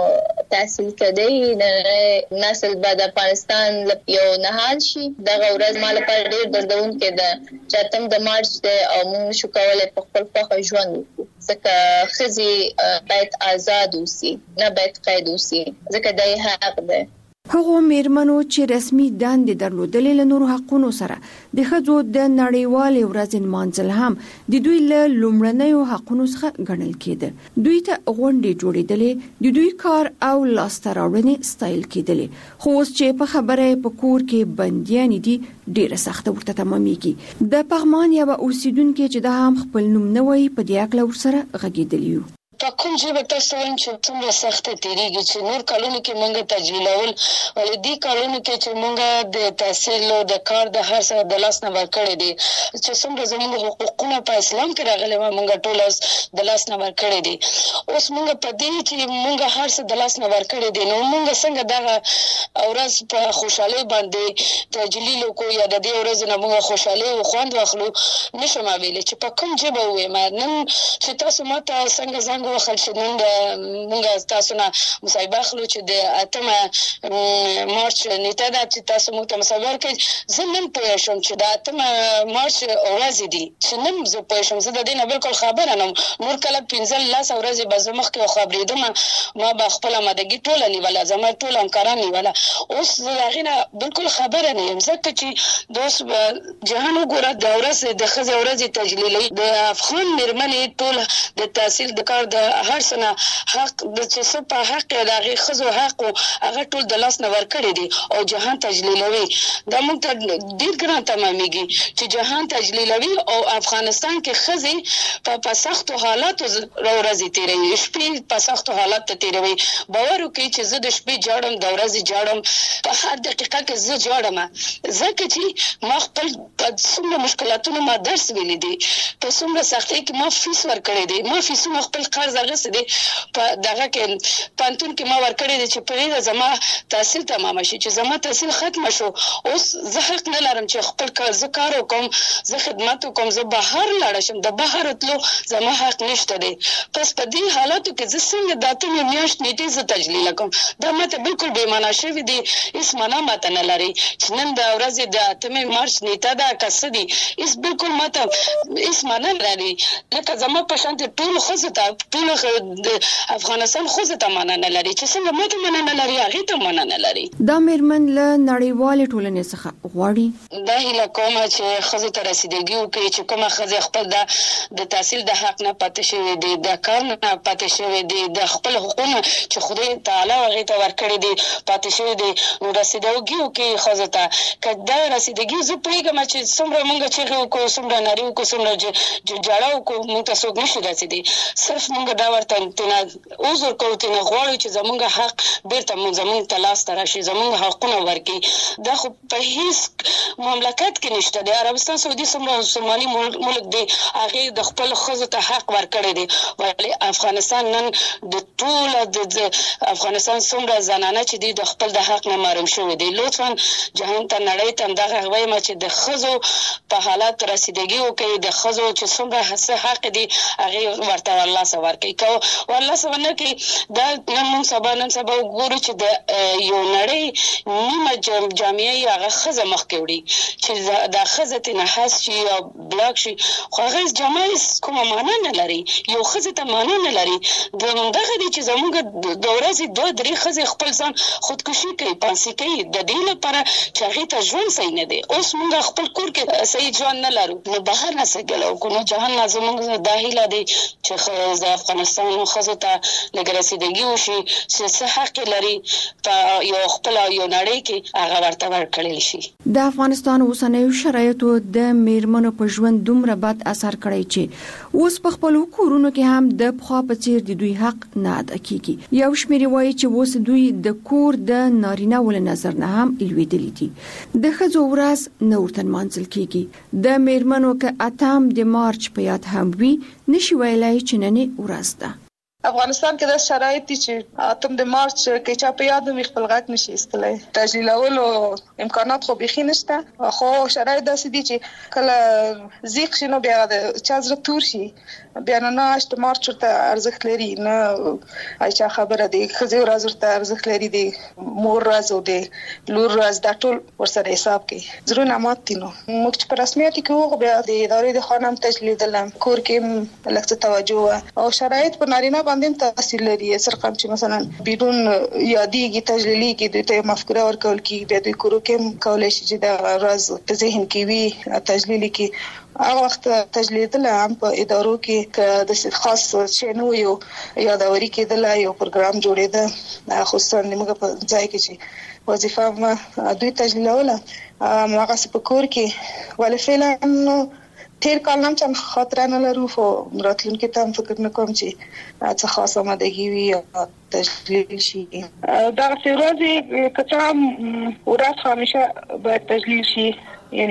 تحصیل کړی، نننی نسل به د افغانستان یو نهال شي. دغه ورځ ما لپاره ډېر دردونکی ده چې اتم د مارچ دی او موږ نشو کولی په خپل خوښه ژوند وکړو، ځکه ښځې باید آزاد اوسي، نه باید قید اوسي، ځکه دا یې حق دی. هغو میرمنو چې رسمي دندې درلودلې له نورو حقونو سره د ښځو د نړیوالې ورځې نمانځل هم د دوی له لومړنیو حقونو څخه ګڼل کېده. دوی ته غونډې جوړېدلې، د دوی کار او لاسته راوړنې ستایل کېدلې، خو اوس چې په خبره په کور کې بندیانې دي ډېره سخته ورته تمامېږي. د پغمان یوه اوسیدونکې چې دا هم خپل نوم نه وایي په دې هکله ورسره غږېدلي یو. په کوم ژبه تاسو وایم چې څومره سخته تېرېږي چې نور کلونو کې موږ تجلیلول، ولې دې کلونو کې چې موږ د تحصیل او د کار د هر څه د لاس نه ورکړی دي، چې څومره زموږ حقوقونه په اسلام کې راغلي وه موږ ټول اوس د لاس نه ورکړی دي. اوس موږ په دې چې موږ هر څه د لاس نه ورکړی دي، نو موږ څنګه دغه ورځ په خوشحالۍ باندې تجلیل وکړو یا د دې ورځې نه موږ خوشحالۍ او خوند واخلو؟ نشم ویلی چې په کوم ژبه ووایم. نن چې تاسو ما ته څنګه زنګ ووهل چې نن موږ تاسو نه مصاحبه اخلو چې د اتمه مارچ نیټه ده چې تاسو موږ ته مصاحبه ورکړئ، زه نن پوه شوم چې د اتمه مارچ ورځې دي، چې نن زه پوه شوم. زه د دې نه بالکل خبره نه وم. نور کله پنځلس ورځې به زه مخکې خبرېدم، ما به خپله مدګي ټوله نیوله، زما ټول همکاران نیوله. اوس زه د هغې نه بالکل خبره نه یم، ځکه چې د اوس جهان وګوره د ورځ د ښځې ورځې تجلیلوي، د افغان میرمنې ټول د تحصیل د کار د هر څه نه حق د چې څه په حق یې د هغې ښځو حق و هغه ټول د لاس نه ورکړی دی او جهان تجلیلوي. دا موږ ته ډېر ګران تمامېږي چې جهان تجلیلوي او افغانستان کې ښځې په سختو حالاتو ورځې تېروي، شپې په سختو حالاتو تېروي. باور وکړئ چې زه د شپې جاړم، د ورځې جاړم، په هر دقیقه کې زه جاړم، ځکه چې ما خپل په څومره مشکلاتونو ما درس ویلی دی، په څومره سختۍ کې ما فیس ورکړی دی، ما فیسونه خپل قرض اخیستی دی، په دغه کې پوهنتون کې ما ورکړی دی چې پرېږده زما تحصیل تمامه شي، چې زما تحصیل ختمه شو. اوس زه حق نه لرم چې خپل کار زه کار وکړم، زه خدمت وکړم، زه بهر لاړه شم، د بهر تلو زما حق نشته دی. پس په دې حالاتو کې زه څنګه د اتمې میاشت نیټې زه تجلیله کوم؟ دا ماته بالکل بې معنا شوي دي، هېڅ معنا ماته نه لري چې نن د ورځې د اتمې مارچ نیټه ده که څه دي، هېڅ بالکل ماته هېڅ معنا نه لري. لکه زما په شانتې ټولو ښځو ته ټول د افغانستان خو ته مننه لري چې څنګه ماته مننه لري هغه ته مننه لري. دا میرمن له نړیوال ټولنې څخه غواړي دا هیله کوم چې خزه ته رسیدګي وکړي چې کومه خزه خپل د تحصیل د حق نه پاتې شوی دی د کار نه پاتې شوی دی د خپل حقوقونه چې خدای تعالی هغه ته ورکړي دي پاتې شوی دی نو رسیدګي وکړي خزه ته کدا رسیدګي زه پېګم چې څومره مونږ چې کو څومره ناري کو څومره جړاو کو مونږ ته څوک نشي رسیدي صرف مونږ دا ورته تنه اوزر کو تنه غواړو چې زمونږ حق بیرته مونږ زمونږ تلاش ترشي زمونږ حقونه ورکړي دا خو په هیڅ مملکت کې نشته د عربستان سعودي څومره سومالي ملک دی هغه د خپل خزه ته حق ورکړي دي ولی افغانستان نن د ټول د افغانستان څومره زنانه چې دي د خپل د حق نه محروم شوی دي لطفا جهان ته نړۍ ته دغه وایم چې د خزو په حالت رسیدګي وکړي د خزو چې څومره حق حق دي هغه ورته الله سوار کوي کو والله سونه کې دا نن سبا نن سبا وګورو چې د یو نړۍ نیمه جامعه هغه خزه مخ کې وړي چې د خزه ته نه حس شي او بلاک شي خو هغه جامعه کومه معنا نه لري یو خزه ته معنا نه لري دغه دي چې زموږ د ورځې دوه درې خزه خپل ځان خودکشي کوي پانسي کوي د دې لپاره چې هغه ته ژوند صحیح نه دی اوس موږ خپل کور کې صحیح ژوند نه لرو نو بهر نه سګلو کو نو جهان زموږ داخله دی چې د افغانستان خزه ته لګرسیدګي وشي چې څه حق لري په یو خپل یو نړۍ کې هغه ورته ورکړل شي. د افغانستان اوسنیو شرایطو د میرمنو په ژوند دومره بد اثر کړی چې اوس په خپل کورونو کې هم د پخوا په څیر د دوی حق نه ادا کیږي. یو شمېر وایي چې اوس دوی د کور د نارینه ول نظر نه هم لویدلي دي. د ښځو ورځ نه ورته منځل کیږي. د میرمنو کې اتم د مارچ په یاد هم وي نشي ویلای چې نن ورځ ده. افغانستان کې د شرایط دي چې اتم د مارچ کې چا په یاد مې خپل غږ نشي استلای تجلیلولو امکانات خو بيخي نشته خو شرایط داسې دي چې کله زیق شنو بیا د چا زړه تور شي بیا نه اټ مارچ ته ارزښت لري نه اچھا خبره دي خزي ورځ ته ارزښت لري دي مور ورځ دي لور ورځ دا ټول ورسره حساب کوي زړه مات دي نو موږ چې په رسمیت کې وګ بیا د ادارې د خانم تجلیل دلم کور کې لکه توجه او شرایط په نارینه باندې تاثیر لري سرقم چې مثلا بدون یادېږي تجلیلي کې د ته مفکوره ورکول کې بیا د کورو کې کولای شي چې د راز په ذهن کې وي تجلیلي کې هغه وخت تجلیل هم په ادارو کې د خاص شنو یو یادوري کې د یو پروګرام جوړېده خصوصا موږ په ځای کې چې وظیفه ما دوی تجلیلوله هغه سپکور کې ولې فعلا تیر کال هم چې خاطر نه لرو خو راتلونکي ته فکر نه کوم چې څه خاصه آمادګي وي تجلیل شي دا څه کچا ورځ همیشه باید تجلیل شي یعنی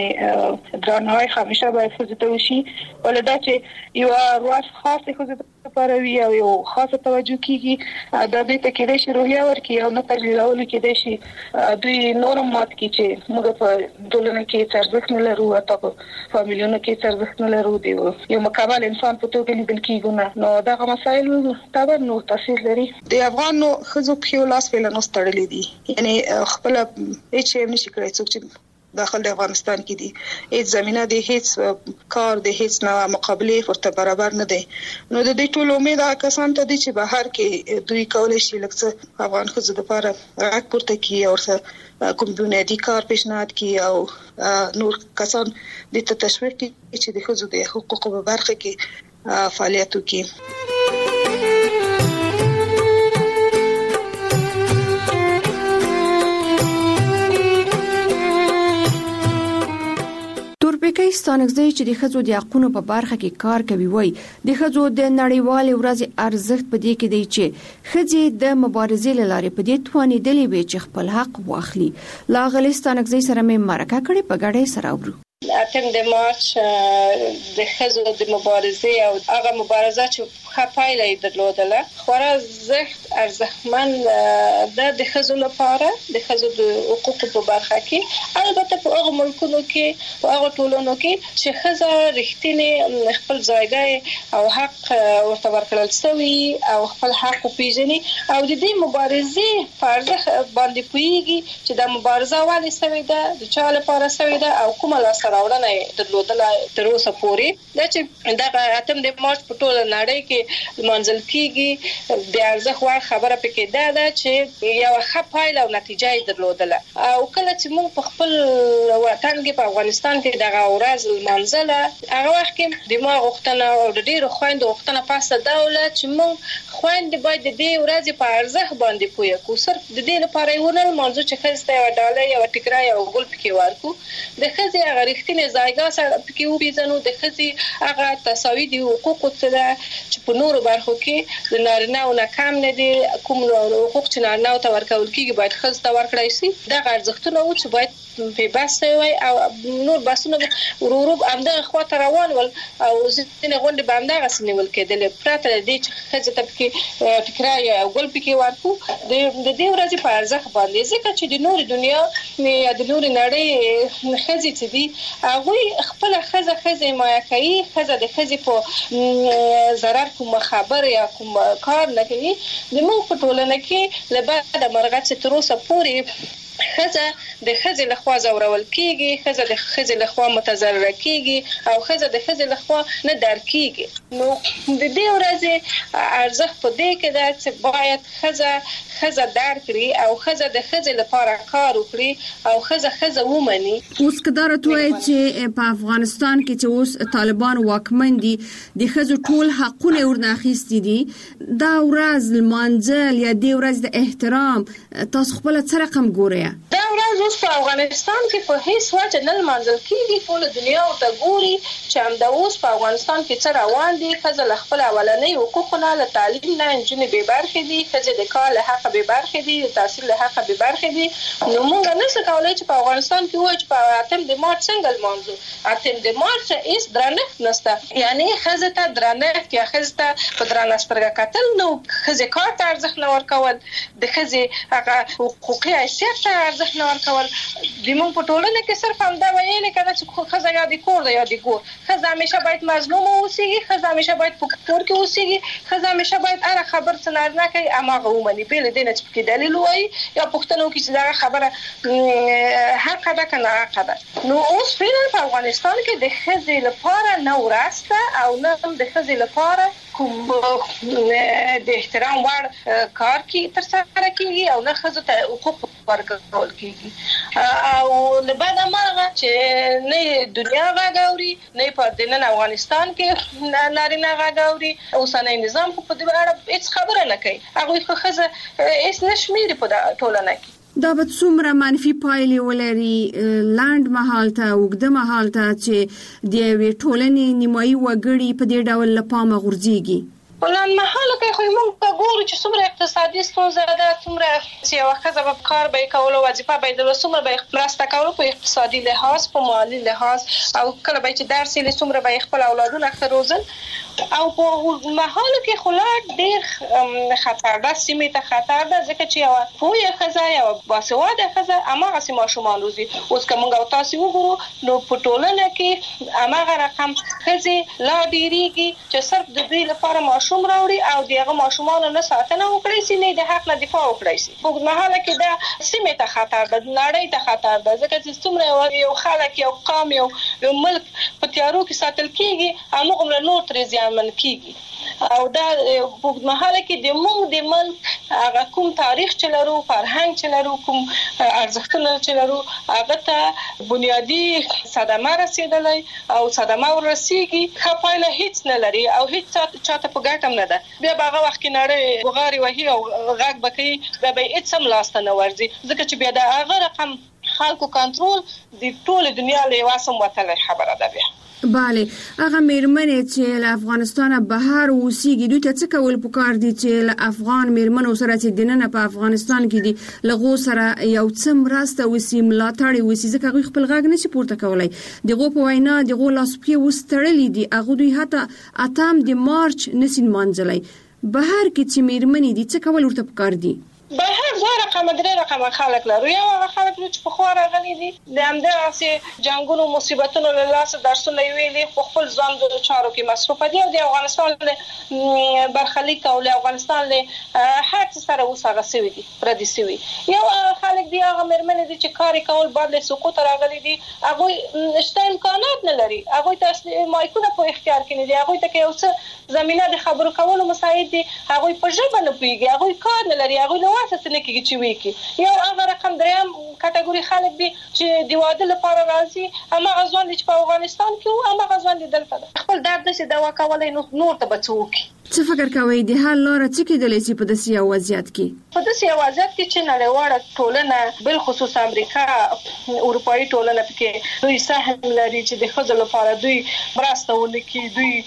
درناوی همیشه باید فزته وشي ولدا چې یو ورځ خاصه فزته لپاره وي او یو خاصه توجه کیږي د دې ته کې د شروعي ورکی او نه تجلیلول کې د شي دوی نورم مات کی چې موږ په ټولنه کې څرګند نه لرو او په فامیلونو کې څرګند نه لرو دی یو مکمل انسان په توګه لیدل کیږي نو دا مسایل تابع نو تاثیر لري د افغان خزو په لاس فعلا نستړلې دي یعنی خپل هیڅ نشي کړی څوک چې داخل د افغانستان کې دي هیڅ زمينه دي هیڅ کار دي هیڅ نه مقابله ورته برابر نه دي نو د دې ټول امید کسان ته دي چې بهر کې دوی کولای شي لکه افغان خزو د لپاره راک پورته کی او کوم بنیادی کار پیشنهاد کی او نور کسان د تشویق کی چې د خزو د حقوقو په برخه کې فعالیت وکړي. تورپیکۍ ستانکزی چې د ښځو د حقوقو په برخه کې کار کوي وای د ښځو د نړیوال ورځ ارزښت په دې کې دی چې ښځې د مبارزې لارې په دې توانېدلې وي چې خپل حق واخلي. لاغلی ستانکزی سره مې مرکه کړې په ګډه سره اورو. اتم د مارچ د ښځو د مبارزې او هغه مبارزه چې ښه پایله یې درلودله خورا زښت ارزښتمن ده د ښځو لپاره د ښځو د حقوقو په برخه کې البته په هغه ملکونو کې په هغه ټولنو کې چې ښځه رښتینی خپل ځایګی او حق ورته ورکړل شوی او خپل حق وپیژني او د دې مبارزې په ارزښت باندې پوهیږي چې د مبارزه ولې شوې ده د چا لپاره شوې ده او کومه لاسته راوړنه درلودله تر اوسه پورې دا چې دغه اتم د مارچ په ټوله نړۍ کې کې منځل کیږي د ارزښت وړ خبره پکې ده ده چې یو ښه پایله او نتیجه یې درلودله او کله چې موږ په خپل وطن کې په افغانستان کې دغه ورځ لمانځله هغه وخت کې د ما غوښتنه او د ډېرو خویندو غوښتنه پاسه ډوله چې موږ خویندې باید د دې ورځې په ارزښت باندې پوه کړو صرف د دې لپاره یې ونه لمانځو چې ښځې ته یوه ډالۍ یوه ټیکره یوه ګل پکې ورکړو د ښځې هغه رښتینې ځایګاه سره پکې وپېژنو د ښځې هغه تساوي د حقوقو څه ده چې په نورو برخو کې د نارینه‌و نه کم نه دي کوم حقوق چې نارینه‌و ته ورکول کېږي باید ښځو ته ورکړی شي دغه ارزښتونه وو چې باید په باسه وي او نور باسونه ورو ورو همدغه خواته روان ول او ځینې غونډې به همدغه سنیول کېدل پرته د دې چې ښځې ته پکې ټیکره یا ګل پکې ورکو د دې ورځې په ارزښت باندې ځکه چې د نورې دنیا یا د نورې نړۍ ښځې چې دي هغوی خپله ښځه ښځې حمایه کوي ښځه د ښځې په ضرر کومه خبر یا کوم کار نه کوي زموږ په ټولنه کې له بده مرغه چې تر اوسه پورې ښځه د ښځې لخوا ځورول کېږي ښځه د ښځې لخوا متضرره کېږي او ښځه د ښځې لخوا نه درک کېږي نو د دې ورځې ارزښت په دې کې ده چې باید ښځه ښځه درک کړي او ښځه د ښځې لپاره کار وکړي او ښځه ښځه ومني اوس که دا راته وایي چې په افغانستان کې چې اوس طالبان واکمن دي د ښځو ټول حقونه یې ورنه اخیستي دي دا ورځ لمانځل یا دې ورځ د احترام تاسو خپله څه رقم ګورئ دا ورځ اوس په افغانستان کې په هیڅ وجه نه لمانځل کېږي ټوله دنیا ورته ګوري چې همدا اوس په افغانستان کې څه روان دي ښځه له خپل اولنۍ حقوقو نه له تعلیم نه نجونې بې برخې دي ښځې د کار له حقه بې برخې دي د تحصیل له حقه بې برخې دي نو موږ نشو کولی چې په افغانستان کې ووایو چې په اتم د مارچ څنګه لمانځو اتم د مارچ هېڅ درنښت نشته یعنې ښځې ته درنښت یا ښځې ته په درنه سترګه کتل نو ښځې کار ته ارزښت نه ورکول د ښځې هغه حقوقي حیثیت ته ارزښت نه ورکول زموږ په ټولنه کې صرف همدا ویل کنه چې ښځه یا د کور ده یا د ګور ښځه همیشه باید مظلومه اوسېږي ښځه همیشه باید په کور کې اوسېږي ښځه همیشه باید هره خبر څه نارینه کوي هماغه ومني بې له دې نه چې پکې دلیل ووایي یا پوښتنه وکړي چې دغه خبره حقه ده که ناحقه ده نو اوس فعلا په افغانستان کې د ښځې لپاره نه ورځ شته او نه هم د ښځې لپاره کوم د احترام وړ کار کې ترسره کېږي او نه ښځو ته حقوق ورکول کېږي او له بده مرغه چې نه دنیا غږ اوري نه په دننه افغانستان کې نارینه غږ اوري اوسنی نظام په دې اړه هیڅ خبره نه کوي هغوی خو ښځه هیڅ نه شمېري په ټولنه کې دا به څومره منفي پایلې ولري لنډ مهال ته اوږده مهال ته چې د یوې ټولنې نیمایي وګړي په دې ډول له پامه غورځېږي په لنډ مهاله کې خو موږ ګورو چې څومره اقتصادي ستونزه ده څومره چې یوه ښځه به کار به یې کولو وظیفه به یې درلوده څومره به یې مرسته کولو په اقتصادي لحاظ په مالي لحاظ او کله به یې چې درس یې څومره به یې خپل اولادونه ښه روزل او په مهالو کې خو لا ډېر خطر ده سیمې ته خطر ده ځکه چې یوه پوهه ښځه یوه باسواده ښځه هماغسې ماشومان روزي اوس که موږ او تاسې وګورو نو په ټولنه کې هماغه رقم ښځې لا ډېرېږي چې صرف د دوی لپاره ماشوم راوړي او د هغه ماشومانو نه ساتنه وکړی شي نه د حق نه دفاع وکړی شي په مهاله کې دا سیمې ته خطر ده نړۍ ته خطر ده ځکه چې څومره یو خلک یو قام یو ملک په تیارو کې ساتل کېږي هغومره نور ترې زیانمن کېږي او دا په مهاله کې د موږ د ملک هغه کوم تاریخ چې لرو فرهنګ چې لرو کوم ارزښتونه چې لرو هغه ته بنیادي صدمه رسېدلی او صدمه ورسېږي ښه پایله هیڅ نه لري او هیڅ چاته په ګټه هم نه ده بیا به هغه وخت کې نړۍ بغارې وهي او غږ به کوي بیا به یې هیڅ هم لاسته نه ورځي ځکه چې بیا د هغه رقم خلکو کنټرول د ټولې دنیا له یو اسم وتلی خبره ده بیا بله هغه میرمنې چې له افغانستانه بهر اوسېږي دوی ته څه کول پکار دي چې له افغان میرمنو سره چې دننه په افغانستان کې دي له هغو سره یو څه مرسته وسي ملاتړ یې وسي ځکه هغوی خپل غږ نشي پورته کولی د هغو په وینا د هغو لاسپښې اوس تړلي دي هغه دوی حتی اتم د مارچ نشي لمانځلی بهر کې چې میرمنې دي څه کول ورته پکار دي به هر دوه رقم درې رقم خلک لرو. یو هغه خلک چې په خو راغلي دي د همداسې جنگونو مصیبتونو له لاسه درسونه ویلي خو خپل ځان د چارو کې مصروف دي او د افغانستان له برخلیک او له افغانستان له هر څه سره وسغه سوي دي پردي سوي. یو خلک دی هغه مرمنې دي چې کار کول بعد له سقوط راغلي دي هغه شته امکانات نه لري، هغه ته مایکونه په اختیار کې نه دي، هغه ته یو څه زمينه د خبرو کولو مساعد دي، هغه په ژبه نه پیږي، هغه کار نه لري، هغه واسطه نه کیږي چې وکی. یو هغه رقم دریم کټګوري خلک دي چې د واده لپاره راځي اما غزوان دي چې په افغانستان کې او اما غزوان دي دلته خپل درد نشي دوا کولای نو نور ته بچوکي. څه فکر کوي د حل لاره چې کېدلی شي په داسې وضعیت کې؟ په داسې وضعیت کې چې نړیواله ټولنه بل خصوص امریکا اروپאי ټولنه کې دوی سهم لري چې د خځو لپاره دوی مرسته وکړي، دوی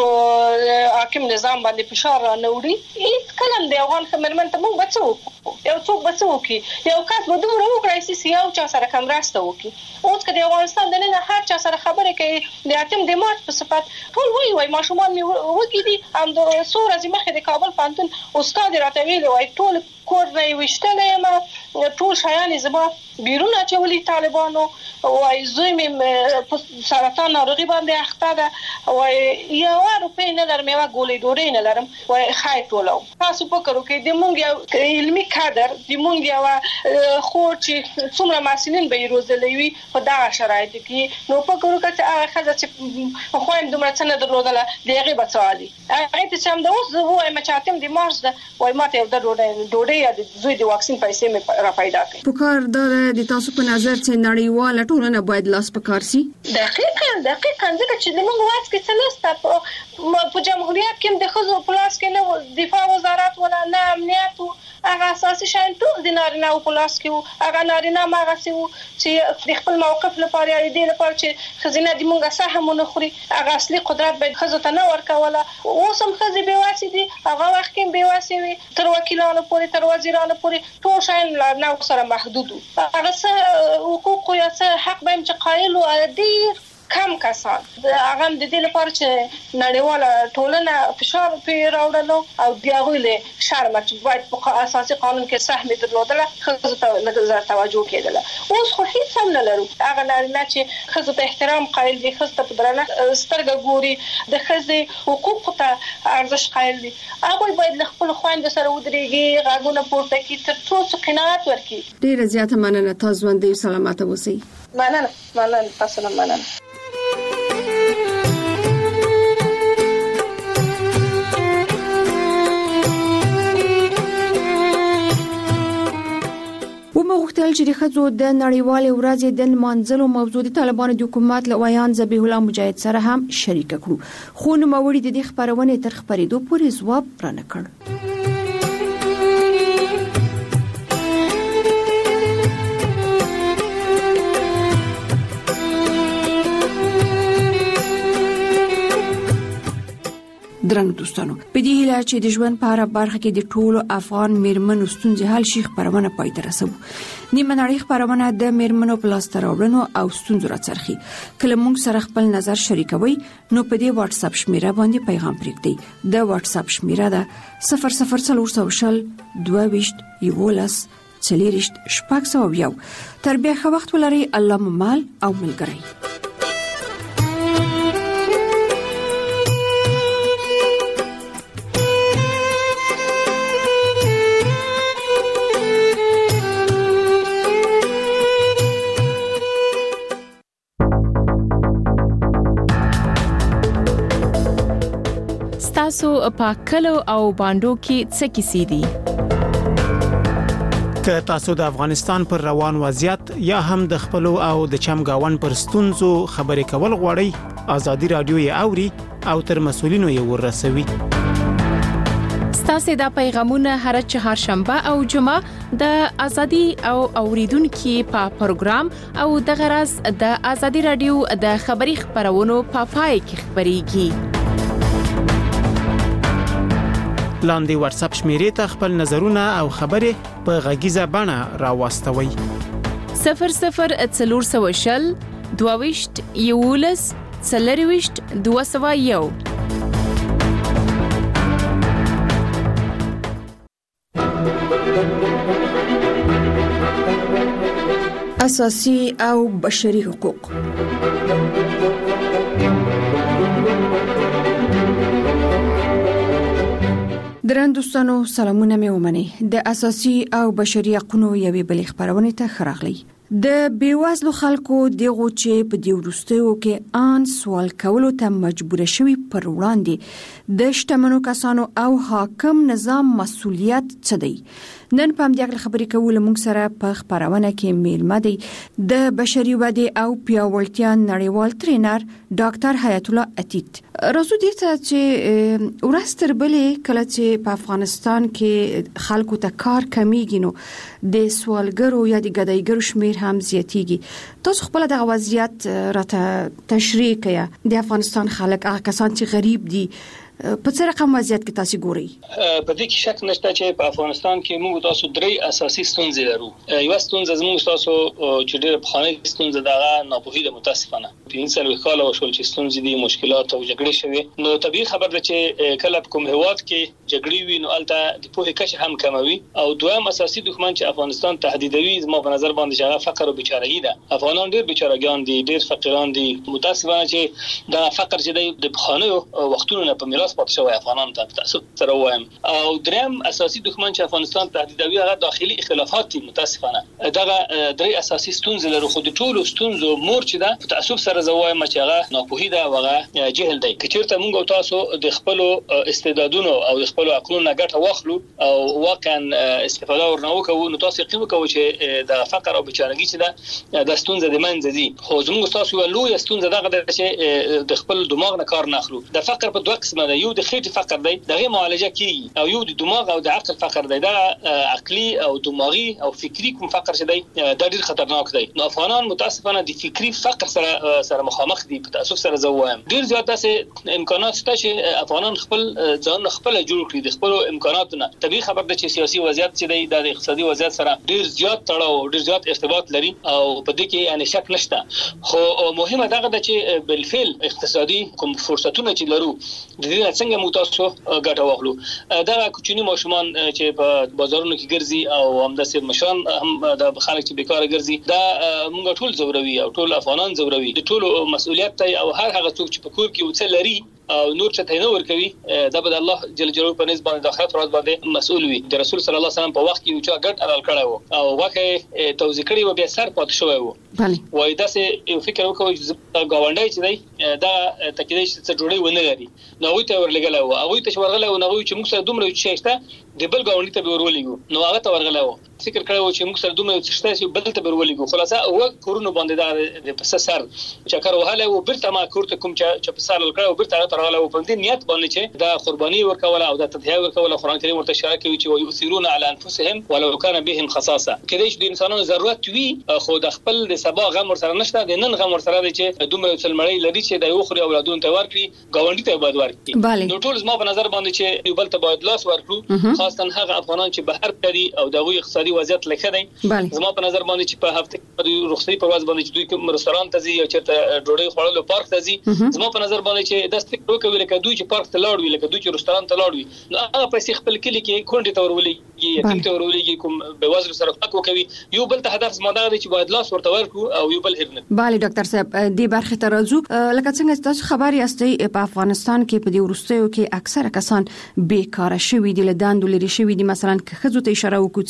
په حاکم نظام باندې فشار راوړي. هیڅ کلم د افغان خمرمن ته موږ بچو یو څوک بچو کی یو کس به دومره وکړای شي یو چا سره کوم راسته وکړي. اوس کله افغانستان د نه هر چا سره خبره کوي د اتم د مارچ په صفت ټول وای وای ماشومان می وګی دي هم د سور از مخه د کابل پانتون استاد راته ویل وای ټول کور نه وشتلې ما ټول شایان زما بیرون اچولي طالبانو وای زوی مې سرطان ناروغي باندې اخته ده وای یو روپې نه لرم یو ګولې ډورې نه لرم وای خای ټولو تاسو په کړو کې د مونږ علمي کادر د مونږ یو خو چې څومره مسلین به روزلې وي په دا شرایط کې نو په کړو کې هغه خزه چې خو هم دومره څنګه درلودله دغه بچالي هغه ته چې هم د اوس وای مچاتم د مارس وای ماته یو د ډوډۍ یا د زوی د واکسین پیسې مې را پیدا کړې. په کار دا د تاسو په نظر چې نړیواله ټولنه باید لاس په کار شي؟ دقیقاً دقیقاً ځکه چې د موږ واس کې څلسته په جمهوریت کې د خزو پلاس کې نه دفاع وزارت ولا نه امنیت هغه اساسي شان ټول د نارینه او پلاس کې هغه نارینه ماغه سي چې د خپل موقف لپاره یا د لپاره چې خزینه د موږ سهم نه خوري هغه اصلي قدرت به خزو ته نه ورکوله. اوس هم خزي به واسي دي هغه وخت کې به واسي وي تر وکیلانو پورې تر وزیرانو پورې ټول شان نه سره محدود هغه څه حقوق یا څه حق به چې قایل او ډیر کم کسان هغه د دې لپاره چې نړیواله ټولنه فشار په راوړلو او دیغه له شرم چې باید په اساسي قانون کې سهم درلودله خزو ته نظر توجه کېدله. اوس خو هیڅ هم نه لرو. هغه نه چې خزو ته احترام قایل دي، خزو ته درنه سترګه ګوري، د خزو حقوق ته ارزش قایل دي. هغه باید له خپل خويند سره ودرېږي غاګونه پورته کړي تر څو قناعت ورکړي. ډیره زیاته مننه. تاسو باندې سلامات اوسئ. مننه مننه تاسو نه مننه. ومغختل چې د خځو د نړیوال ورځې د منځلو موضوع د طالبانو د حکومت لویان ذبیح الله مجاهد سره هم شریک کړو خو نو موري د دې خبرونه تر خبرېدو پورې ځواب را نکړ. درنګ دوستانو په دې هیله چې د ژوند په اړه برخه کې د ټولو افغان میرمنو ستونزې حل شي خبرونه پای ته رسوو. نیمه نړۍ خبرونه د میرمنو په لاس راوړنو او ستونزو راڅرخي. کله موږ سره خپل نظر شریکوي نو په دې واتس اپ شمیره باندې پیغام پرېږدئ. د واتس اپ شمیره ده صفر صفر څلور شل دوه ویشت یولس څلېرشت شپږ سوه یو. تر بیا ښه وخت ولرئ. الله مو مال او ملګری. تاسو پاکلو او باندو کې څه کیسې دي؟ که تاسو د افغانستان پر روان وضعیت یا هم د خپل او د چمګاون پر ستونزو خبرې کول غواړئ ازادي رادیو یې اوري او تر مسولینو یې ورسوي. ستاسو د پیغامونه هر چهارشنبه او جمعه د ازادي او اوریدونکو په پروګرام او د غرض د ازادي رادیو د خبري خبرونو په پای کې خبريږي. لاندې واتس اپ شمیرې ته خپل نظرونه او خبرې په غږیزه بڼه راوستوي. صفر صفر څلور شل دوه ویشت یولس څلرویشت دوه سوه یو. اساسي او بشري حقوق. درندوستانو سلامونه مې ومني. د اساسي او بشري حقوقو یوې بلې خبرونه ته خراغلی. د بیوازلو خلکو دغه چې په دی ورستیو کې ان سوال کولو ته مجبور شوي پر وړاندې د شتمنو کسانو او حاکم نظام مسؤلیت څه دی؟ نن په همدې خبرې کول موږ سره په خبرونه کې میلمه دی د بشري ودې او پیاوړتیا نړیوال ټرینر ډاکټر حیات الله عتیق. راځو دې ته چې ورستر بلې کله چې په افغانستان کې خلکو ته کار کمیږي نو د سوالګرو یا د ګدایګرو شمیر هم زیاتیږي. تاسو خپل د وضعیت راته تشریح کړئ. د افغانستان خلک هغه کسان چې غریب دي په څه رقم وضعیت کې تاسو ګورئ؟ په دې کې شک نشته چې په افغانستان کې موږ تاسو درې اساسي ستونزې لرو. یو ستونزه زموږ تاسو چې ډېر په خانه ستونزه دغه ناپوهي د متاسفانه پنځه کاله وشول چې ستونزې دي، مشکلات او جګړې شوي. نو طبيعي خبر ده چې کله کوم هیواد کې جګړې وي نو البته د پوهې کچه هم کموي. او دویم اساسي دښمن چې افغانستان تهدیدوي زموږ په نظر باندې چې فقر او بیچارهګي ده. افغانان ډېر بیچارهګان دي، ډېر فقیران دي. متاسفانه چې دا فقر چې د خانه وختونو نه په میراث پاتې شوی افغانان ته تاسو سره وایم. او دریم اساسي دښمن چې افغانستان تهدیدوي هغه داخلي اختلافات دي. متاسفانه دغه درې اساسي ستونزې لرو. خو د ټولو ستونزو مور چې ده په تاسو سره زوایم چې هغه ناپوهي ده، هغه جهل دی. کچېرته موږ تاسو د خپل استعدادونو او د خپل عقلونو ګټه واخلو او واقعا استفاده ورنه وکړو نو تاسو یقین وکړو چې د فقر او بیچارهګي چې ده د ستونزې د منځ دي. خو زموږ تاسو یو لوی ستونزه دغه ده چې د خپل دماغ نه کار نه اخلو. د فقر په دوه قسمه ده. یو د خېټې فقر دی، دغه معالجه کیږي، او یو د دماغ او د عقل فقر دی. دا عقلي او دماغي او فکری کوم فقر چې دی دا ډیر خطرناک دی. نو افغانان متاسفانه د فکری فقر سره سره مخامخ دي. په تاسو سره زوایم ډیر زیات داسې امکانات شته چې افغانان خپل ځان خپل جوړ کړي د خپل امکاناتونو. طبيعي خبر ده چې سیاسي وضعیت چې دی د اقتصادي وضعیت سره ډیر زیات تړاو، ډیر زیات ارتباط لري او په دې کې یعنی شک نشته. خو مهمه دغه ده چې بالفعل اقتصادي کوم فرصتونه چې لرو د دې څنګه مو تاسو ګټه واخلو. دا کوچني ماشومان چې په بازارونو کې ګرځي او همداسې مشران هم د خلک چې بیکاره ګرځي دا موږ ټول زوروي او ټول افغانان زوروي. د ټولو مسؤلیت دی او هر هغه څوک چې په کور کې وڅ لري او نور چې ته نور کوي دا به الله جل جلاله په نسبت د آخرت ورځ باندې مسؤل وي. د رسول صلی الله علیه وسلم په وخت کې یو چا ګډ حلال کړو او واقع توزیع کړی و بیا سر پات شوی و. بله وای دا سه یو فکر وکوي چې گاونډي چې دی دا تکیدې چې جوړي ونه لري نو وي ته ورلګل او هغه ته ورغله او نو چې موږ سره دومره چې شته د بل گاونډي ته ورولېګو نو هغه ته ورغله فکر کړو چې موږ سره دومره چې شته بل ته ورولېګو. خلاصه او کورونو باندې دا د پس سر چکر وهاله او برته ما کورته کوم چې په سر لکړو او برته ترغله او په دې نیت باندې چې دا قرباني ورکوله او د تضحیه ورکوله. قران کریم ورته اشاره کوي چې ويثيرون على انفسهم ولو كان بهم خصاصه. کله چې د انسانانو ضرورت وي خو د خپل د سبا غم ور سره نشته، د نن غم ور سره دی چې دومره څلمړی لري چې د یو خوري اولادونو ته ورکړي، گاونډي ته باید ورکړي. نو ټول زما په نظر باندې چې یو بل ته باید لاس ورکړو، خاصه هغه افغانان چې بهر کړي او دغه اقتصادي وضعیت لکه دی. زما په نظر باندې چې په هفته کې رخصتي په ورځ باندې چې دوی کوم رستوران ته ځي او چیرته ډوډۍ خوړلو پارک ته ځي، زما په نظر باندې چې د ستک وکوي لکه دوی چې پارک ته لاړ وي، لکه دوی چې رستوران ته لاړ وي، نو هغه پیسې خپل کلی کې کونډې ته ورولېږي، یتیم ته ورولېږي، کوم بېوزلو سره فرق وکوي. یو بل ته هدف زما دا دی چې باید لاس ورته ورکړو او یو بل هیر نه. بله ډاکټر صاحب دې برخې ته راځو. لکه څنګه تاسو خبر یاستئ په افغانستان کې په دې وروستیو کې اکثره کسان بیکاره شوي دي، له دندو لرې شوي دي. مثلا که ښځو ته اشاره وکړو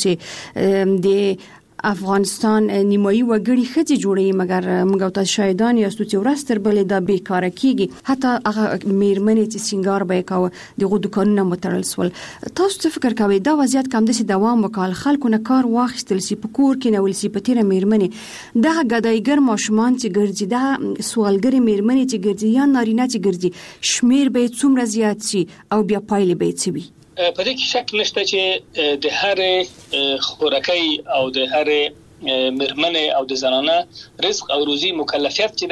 چې د افغانستان نیمایي وګړي ښځې جوړي، مګر موږ تاسو شاهدان یاستو چې ورستر بلې دا بیکاره کیږي. حتی هغه میرمنې چې سنگار به کاوه دغه دکانونه متړل سول. تاسو څه فکر کوئ دا وضعیت کوم دسي دوام وکړ، خلکو نه کار واخیستل سی په کور کې نه ول سی په تیر میرمنې دا ګدایګر ماشومان چې ګرځي، دا سوالګر میرمنې چې ګرځي یا نارینه چې ګرځي، شمیر به څومره زیات شي او بیا پایلې به څه وي؟ په دې کې شک نشته چې د هر خوراکي او د هر مرمنه او د زنانه رزق او روزي مکلفیت چې دی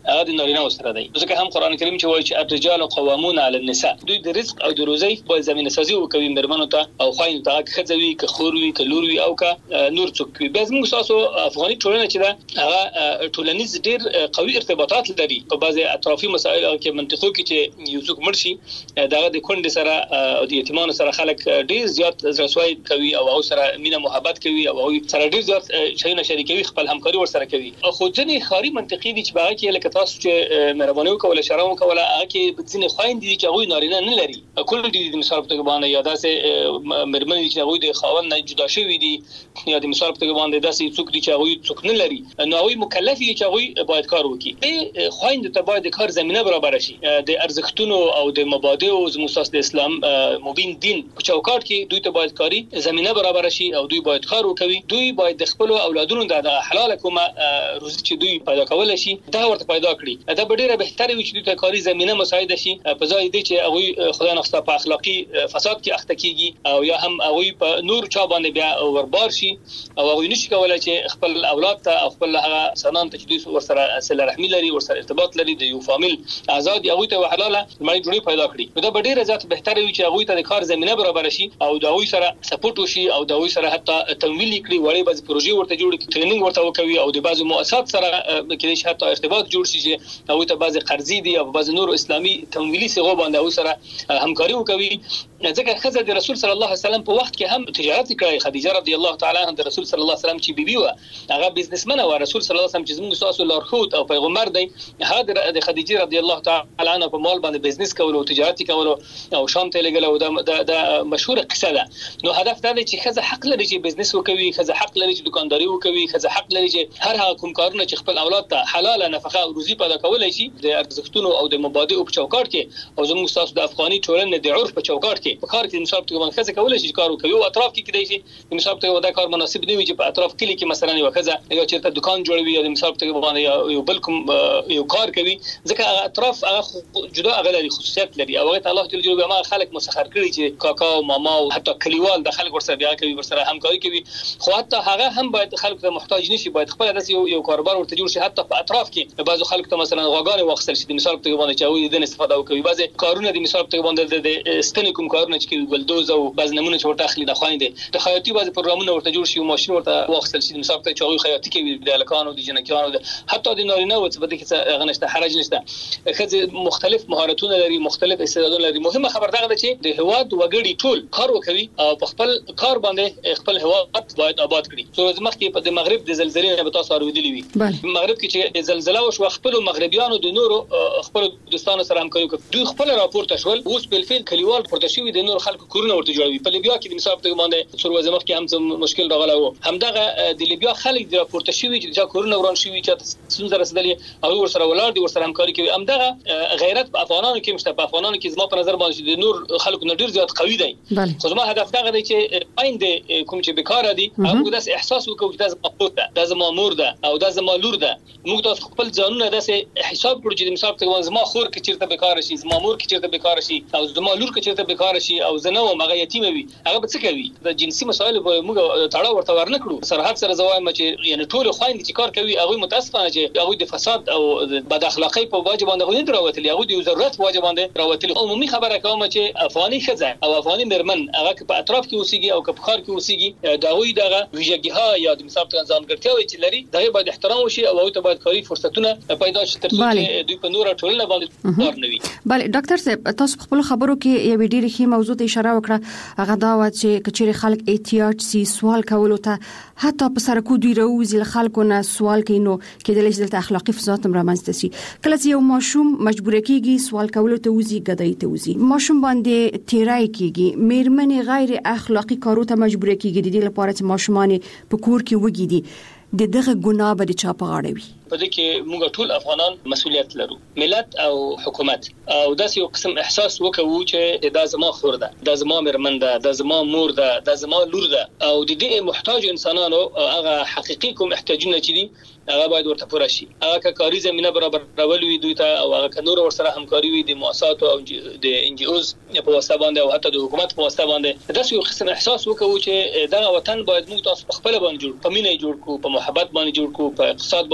هغه د نارینه سره دی. ځکه هم قران کریم چې وایي چې الرجال قوامون علی النساء، دوی د رزق او د روزي په زمينه سازي وکوي مرمنو ته او خوایو ته خځوي که خوروي که لوروي او که نور څوک وي. بس موږ تاسو افغاني ټولنه چې دا هغه ټولنیز ډیر قوي ارتباطات لري په بعضي اطرافي مسایل او کې منطقو کې چې یو څوک مرشي دا د کونډې سره او د یتیمانو سره خلک ډیر زیات رسوي کوي او هغه سره مینه محبت کوي او هغه سره ډیر زیات شیونه شریکوي، خپل همکاري ور سره کوي. خو ځنې خاري منطقي دي چې باغ کې لکه تاسو چې مهرباني وکوله شرم وکوله هغه کې ځنې خويند دي چې هغه نارینه نه لري، کول دي د مثال په توګه باندې یا داسې مرمن دي چې هغه د خاوند نه جدا شوی دي یا د مثال په توګه باندې داسې څوک دي چې هغه څوک نه لري، نو هغه مکلف دي چې هغه باید کار وکړي. به خويند ته باید کار زمينه برابر شي، د ارزښتونو او د مبادئ او زموږ د اسلام مبین دین په چوکاټ کې دوی ته باید کاری زمينه برابر شي او دوی باید کار وکړي. دوی باید د خپل اولادونو د حلال کومه روزي چې دوی پیدا کول شي دا ورته پیدا کړي. دا ډیره بهتره وي چې دوی ته کاری زمينه مساعده شي په ځای دی چې هغه خدای نخسته په اخلاقی فساد کې اخته کیږي او یا هم هغه په نور چا باندې بیا وربار شي او هغه نشي کولای چې خپل اولاد ته او خپل هغه سنان ته چې دوی ورسره صله رحمی لري ورسره ارتباط لري د یو فامیل آزاد هغه ته حلاله مړی جوړي پیدا کړي. دا ډیره ذات بهتره وي چې هغه ته د کار زمينه برابر شي او دا هغه سره سپورټ وشي او دا هغه سره حتی تمویل کړي وړي بعض پروژې ورته جوړ کړي، ټریننګ ورته وکوي او د بعض مؤسسات سره کې حتی ارتباط جوړ شي چې هغه ته بعض قرضې دي او بعض نور اسلامي تمویلي صغو باندې هغه سره همکاري وکوي. ځکه خزه د رسول صلی الله علیه وسلم په وخت کې هم تجارت کړی. خدیجه رضی الله تعالی عنها د رسول صلی الله علیه وسلم چې بیبي و هغه بزنسمن و. رسول صلی الله علیه وسلم چې زموږ تاسو لارښود او پیغمبر دی، هغه د خدیجه رضی الله تعالی عنها په مال باندې بزنس کول او تجارت کول او شام ته لګل او د د مشهور قصه ده. نو هدف دا دی چې خزه حق لري چې بزنس وکوي، خزه حق لري چې دکانداري وکوي، خزه حق لري چې هر هغه کوم کارونه چې خپل اولاد ته حلاله نفقه او روزي پیدا کولای شي د ارزښتونو او د مبادئ په چوکاټ کې او زموږ تاسو د افغاني ټولنې د عرف په چوکاټ کې په کار کې مثال په توګه خزه کولای شي کار وکوي او اطراف کې کېدای شي مثال په توګه دا کار مناسب نه وي چې په اطراف کې کې مثلا یو خزه یا چې دکان جوړوي یا مثال په توګه باندې یو بل کوم یو کار کوي، ځکه هغه اطراف هغه جدا هغه لري خصوصیت لري او هغه الله تعالی جوړ ما خلک مسخر کړي چې کاکا او ماما او حتی کلیوال د خلک ورسره بیا کوي ورسره همکاري کوي. خو حتی هغه هم باید خلک ته محتاج نشي، باید خپل داسې یو یو کاروبار ورته جوړ شي. حتی په اطراف کې بعضو خلک ته مثلا غواګانې واخصل شي د مثال په توګه باندې چې هغه د استفاده وکوي. بعضي کارونه د مثال په توګه باندې د ستنې کوم کارونه چې ګلدوز او بعض نمونه چې ورته اخلي د خويندې د خیاطي بعض پروګرامونه ورته جوړ شي او ماشين ورته واخصل شي د مثال په توګه چې هغه خیاطي کوي د لکانو د جنکانو حتی د نارینه او څه بده کې غنښت حرج نشته. خځه مختلف مهارتونه لري، مختلف استعدادونه لري. مهمه خبر دا ده چې د هواد وګړي ټول کار وکوي او په خپل کار باندې خپل هواد باید آباد کړي. څو ورځې مخکې په د مغرب د زلزلې نه به تاسو اوریدلې وي. مغرب کې چې زلزلہ وشو خپل مغربيانو د نورو خپل دوستانو سره همکاري وکړه. دوی خپل راپورته شول اوس په فعل کلیوال پورته شوی د نور خلکو کورونه ورته جوړوي. په لیبیا کې د مثال په باندې څو ورځې مخکې هم مشکل راغلی و. همدغه د لیبیا خلک د راپورته شوی چې دا کورونه وران شوی چې څنګه رسیدلې او ورسره ولاړ دي ورسره همکاري کوي. همدغه غیرت په افغانانو کې مشته. په افغانانو کې زما په نظر باندې د نور خلکو نه ډیر زیات قوي دي. خو زما هدف دا دی چې آینده کوم چې بیکاره دي هغه داس احساس وکړو چې دا زما خپل ده، دا زما مور ده او دا زما لور ده. موږ تاسو خپل ځانونه داسې حساب کړو چې مثال ته زما خور کې چیرته بیکاره شي، زما مور کې چیرته بیکاره شي او زما لور کې چیرته بیکاره شي او زنه او مغه یتیم وي، هغه به څه کوي؟ د جنسي مسایل موږ تاړه ورته ورنکړو. سرحد سره زوایم چې یعنی ټول خويند چې کار کوي هغه متاسفانه چې هغه د فساد او بد اخلاقی په واجب باندې غوښتل راوتلی، هغه د ضرورت واجب باندې راوتلی. عمومي خبره کوم چې افغاني خزه او افغاني مرمن هغه په اطراف کې اوسېږي او په خار کې اوسېږي، دا وی دغه ویژګیها یا د مثال ته ځانګړتیاوې چې لري دا باید احترام وشي او هغه ته باید کاري فرصتونه پیدا شي تر څو چې دوی په نور ټولنه باندې کار نه وي. بله ډاکټر صاحب تاسو خپل خبرو کې یو ډېر ښه موضوع ته اشاره وکړه، هغه دا و چې کچېر خلک احتیاط سي سوال کولو ته حتی په سرکو دوی راوځي خلکو نه سوال کوي، نو کېدلی شي د اخلاقی فساد هم رامنځته شي. کله چې یو ماشوم مجبور کیږي سوال کولو ته وځي ګدای ته وځي، ماشوم باندې تیرای کیږي، میرمنې غیر اخلاقی کارو ته مجبور کیږي د دې لپاره چې ماشومان په کور کې وګیدي، د دغه ګناه به چا په غاړه وي؟ په دې کې موږ ټول افغانان مسؤلیت لرو، ملت او حکومت، او داسې یو قسم احساس وکړو چې دا زما خور ده، دا زما مرمن ده، دا زما مور ده، دا زما لور ده، او د دې محتاج انسانانو هغه حقيقي کوم احتیاجونه چې دي هغه باید ورته پوره شي. هغه کاري زمينه برابر راولوي دوی ته او هغه نور ورسره همکاري وي د مؤسسات او د ان جي اوز په واسطه باندې او حتی د حکومت په واسطه باندې. داسې یو قسم احساس وکړو چې دا وطن باید موږ تاسو په خپل باندې جوړ، په مینه جوړ کو، په محبت باندې جوړ کو، په اقتصاد باندې جوړ کو،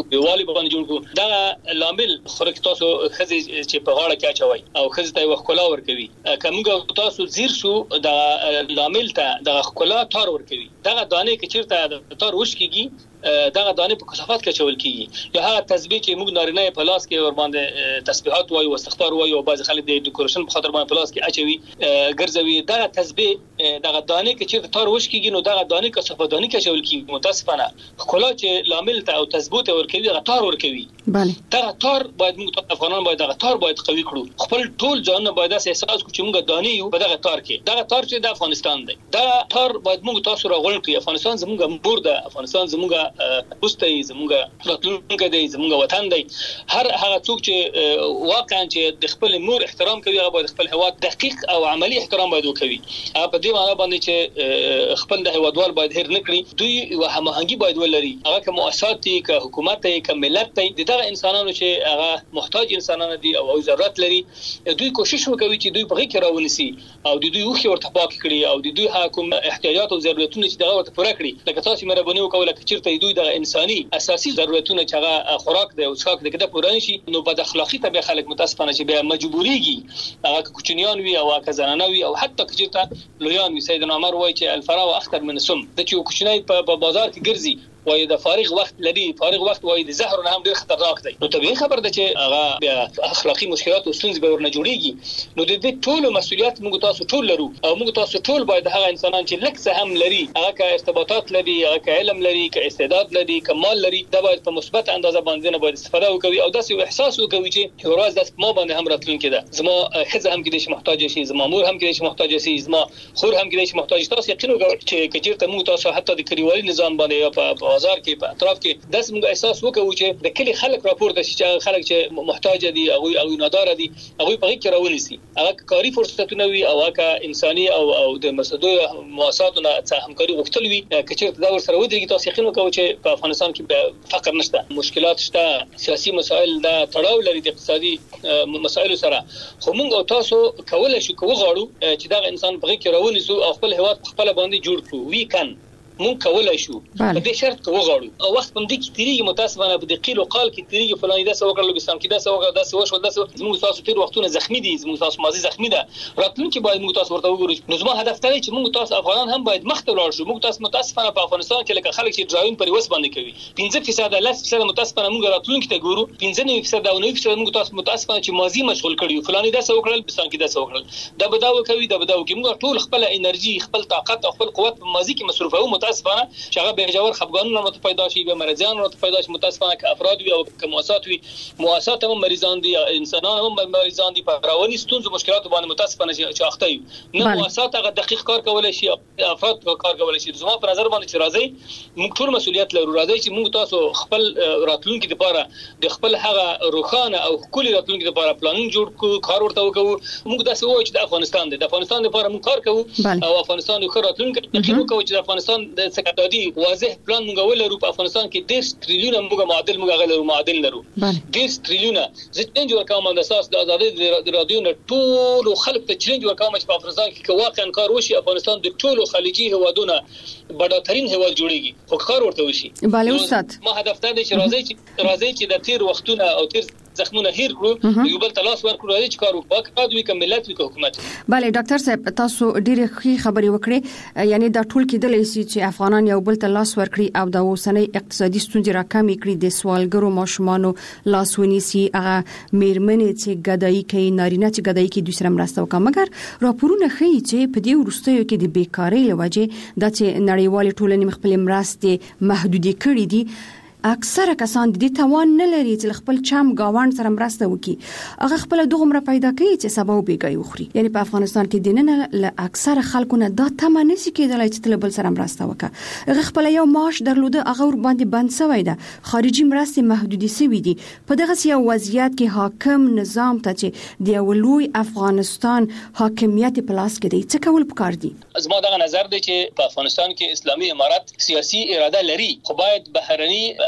کړو دیوالي باندې جوړ کړو دا لامل خورک تاسو خزي چې په غاړه کې اچوي او خزي ته وخت ورکوي کومه تاسو زیر شو دا لامل ته د خلا تار ورکوي دا دانه کې چیرته تار وشکيږي دغه دانه په کثافات کې چول کیږي یا هغه تسبیح چې موږ نارینه په لاس کې ور باندې تسبیحات وایو او استغفار وایو او بعض خلک د ډیکوریشن په خاطر باندې په لاس کې اچوي ګرځوي دغه تسبیح دغه دانه کې چې تار وش کیږي نو دغه دانه کثافات دانه کې چول کیږي متاسفانه خلا چې لامل ته او تثبوت ورکوي دغه تار ورکوي bale دغه تار باید موږ افغانان باید دغه تار باید قوي کړو خپل ټول ځان باید احساس کړو چې موږ دانه یو په دغه تار کې دغه تار چې د افغانستان دی دا تار باید موږ تاسو راغون کړی افغانستان زموږ مور ده افغانستان زموږ پوسټ زموږ راتلونکي دی زموږ وطن دی هر هغه څوک چې واقعا چې د خپل مور احترام کوي هغه باید خپل هوا دقیق او عملی احترام باید وکوي په دې معنی باندې چې خپل د هوادوال باید هیر نکړي دوی هماهنګي باید ولري هغه کوم مؤسسات دي که حکومت دي که ملت دي دغه انسانانو چې هغه محتاج انسانان دي او ضرورت لري دوی کوشش وکوي چې دوی په غي کې راونسي او د دوی وخت ورته پاک کړي او د دوی حکوم احتیاجات او ضرورتونه چې دغه ورته پوره کړي لکه تاسو مهرباني وکوله چې چیرته دوی د انساني اساسي ضرورتونه چې هغه خوراک دی او څښاک دی کده پوره نشي نو بد اخلاقی ته به خلک متاسفانه چې به مجبوريږي هغه کوچنیان وي او هغه زنانه وي او حتی چې لویان وي سیدنا عمر وایي چې الفراغ اخطر من السم د چې کوچنی په بازار کې ګرځي وای د فارغ وخت لري فارغ وخت وای د زهر نه هم ډیر خطرناک دی نو طبيعي خبر ده چې هغه اخلاقی مشکلات او ستونزې به ورنه جوړيږي نو د دې ټول مسولیت موږ تاسو ټول لرو او موږ تاسو ټول باید هغه انسانان چې لکه هم لري هغه کا ارتباطات لري هغه کا علم لري کا استعداد لري کا مال لري دا باید په مثبت اندازه باندې نه باید استفاده وکړي او داسې احساس وکړي چې ورځ داس ما باندې هم راتلونکي ده زما خزه هم کې د محتاج شي زما مور هم کې د محتاج شي زما خور هم کې د محتاج تاسو یقین وکړئ چې کچیرته موږ تاسو حتی د کلیوالي نظام باندې په بازار کې په کې داس موږ احساس وکړو چې د کلی خلک راپورته شي چې خلک چې محتاج دي او او نادار دي هغه په کې راونیسي هغه کاری فرصتونه وي او هغه انساني او او د مسدو مؤسساتونو څخه همکاري غوښتل وي چې دا ور سره ودرېږي تاسو یقین وکړو چې په افغانستان کې فقر نشته مشکلات شته سیاسي مسایل دا تړاو لري د اقتصادي مسایلو سره خو موږ تاسو کولای شو کوو غواړو چې دا انسان په کې راونیسو او خپل هواد خپل باندې جوړ کړو وی کان مونږ کولای شو په دې شرط کې وغواړو او وخت په دې کې تیریږي متاسفانه په دې قیل او قال کې تیریږي فلاني دا څه وکړل لوبستان کې دا څه وکړل دا څه وشو دا څه زموږ تاسو تیر وختونه زخمی دي زموږ تاسو ماضي زخمی ده راتلونکي باید موږ تاسو ورته وګورو نو زما هدف دی چې موږ تاسو افغانان هم باید مخ ته لاړ شو موږ تاسو متاسفانه په افغانستان کې لکه خلک چې ډراون پر وس باندې کوي پنځه فیصد لاس فیصد متاسفانه موږ راتلونکي ته ګورو پنځه نه فیصد او نه فیصد موږ تاسو متاسفانه چې ماضي مشغول کړیو فلاني دا څه وکړل لوبستان کې دا څه وکړل دا بداو کوي دا بداو کوي موږ ټول خپل انرژي خپل طاقت او خپل قوت په ماضي کې مصرفو متاسفانه هغه به جوړ خفګانونه مت پیدا شي به مرزان مت پیدا شي متاسفانه ک افراد وي او ک مؤسسات وي مؤسسات هم مریضان دي انسانان هم مریضان دي په رواني ستونزو مشکلات باندې متاسفانه چې اخته وي نه مؤسسات هغه دقیق کار کولای شي افراد کار کولای شي زما په نظر باندې چې راځي موږ ټول مسولیت لرو راځي چې موږ تاسو خپل راتلونکي لپاره د خپل هغه روخانه او کلی راتلونکي لپاره پلان جوړ کو کار ورته وکړو موږ داسې وایو چې د افغانستان د افغانستان لپاره موږ کار کوو او افغانستان یو راتلونکي تقریبا کوي چې د افغانستان د سکتادي واضح پلان موږ ولرو په افغانستان کې ډېر ټریلیونه موږ معادل موږ غلرو معادل لرو ډېر ټریلیونه زه چیلنج ورکوم د اساس د ازادي د رادیو نه ټول خلک ته چیلنج ورکوم چې په افغانستان کې واقعا کار وشي افغانستان د ټولو خلیجي هوادونو بډاترین هواد جوړيږي خو کار ورته وشي bale استاد ما هدف ته دی چې راځي چې راځي چې د تیر وختونه او تیر زخمونه هیر کړو یو بل تلاش ورکړو راځي چې کار وکړو دوی کوم ملت وکړو حکومت bale ډاکټر صاحب تاسو ډېر ښه خبرې وکړې یعنی دا ټول کېدلای شي چې افغانان یو بل تلاش ورکړي او د اوسنۍ اقتصادي ستونزې راکمې کړي د سوالګرو ماشومانو لاس ونیسي هغه میرمنې چې ګدایي کوي نارینه چې ګدایي کوي دوی سره مرسته وکړي مګر راپورونه ښیي چې په دې وروستیو کې د بیکارۍ لوجه د چې نړیوال ټولنې خپل مرستې محدودې کړې دي اکثره کسان د دې توان نه لري چې خپل چم گاوند سره مرسته وکړي هغه خپل دغه مر پیدا کوي چې سبا وبېږي وخوري یعنی په افغانستان کې دینه له اکثره خلکو نه دا تمه نشي کېدلای چې تل بل سره مرسته وکړي هغه خپل یو معاش درلوده هغه ور باندې بند شوی ده خارجي مرستې محدودې شوی دي په دغه یو وضعیت کې حاکم نظام ته چې د ولوی افغانستان حاکمیت په لاس کې دی څه کول پکار دي زما دغه نظر دی چې په افغانستان کې اسلامي امارت سیاسي اراده لري خو باید بهرني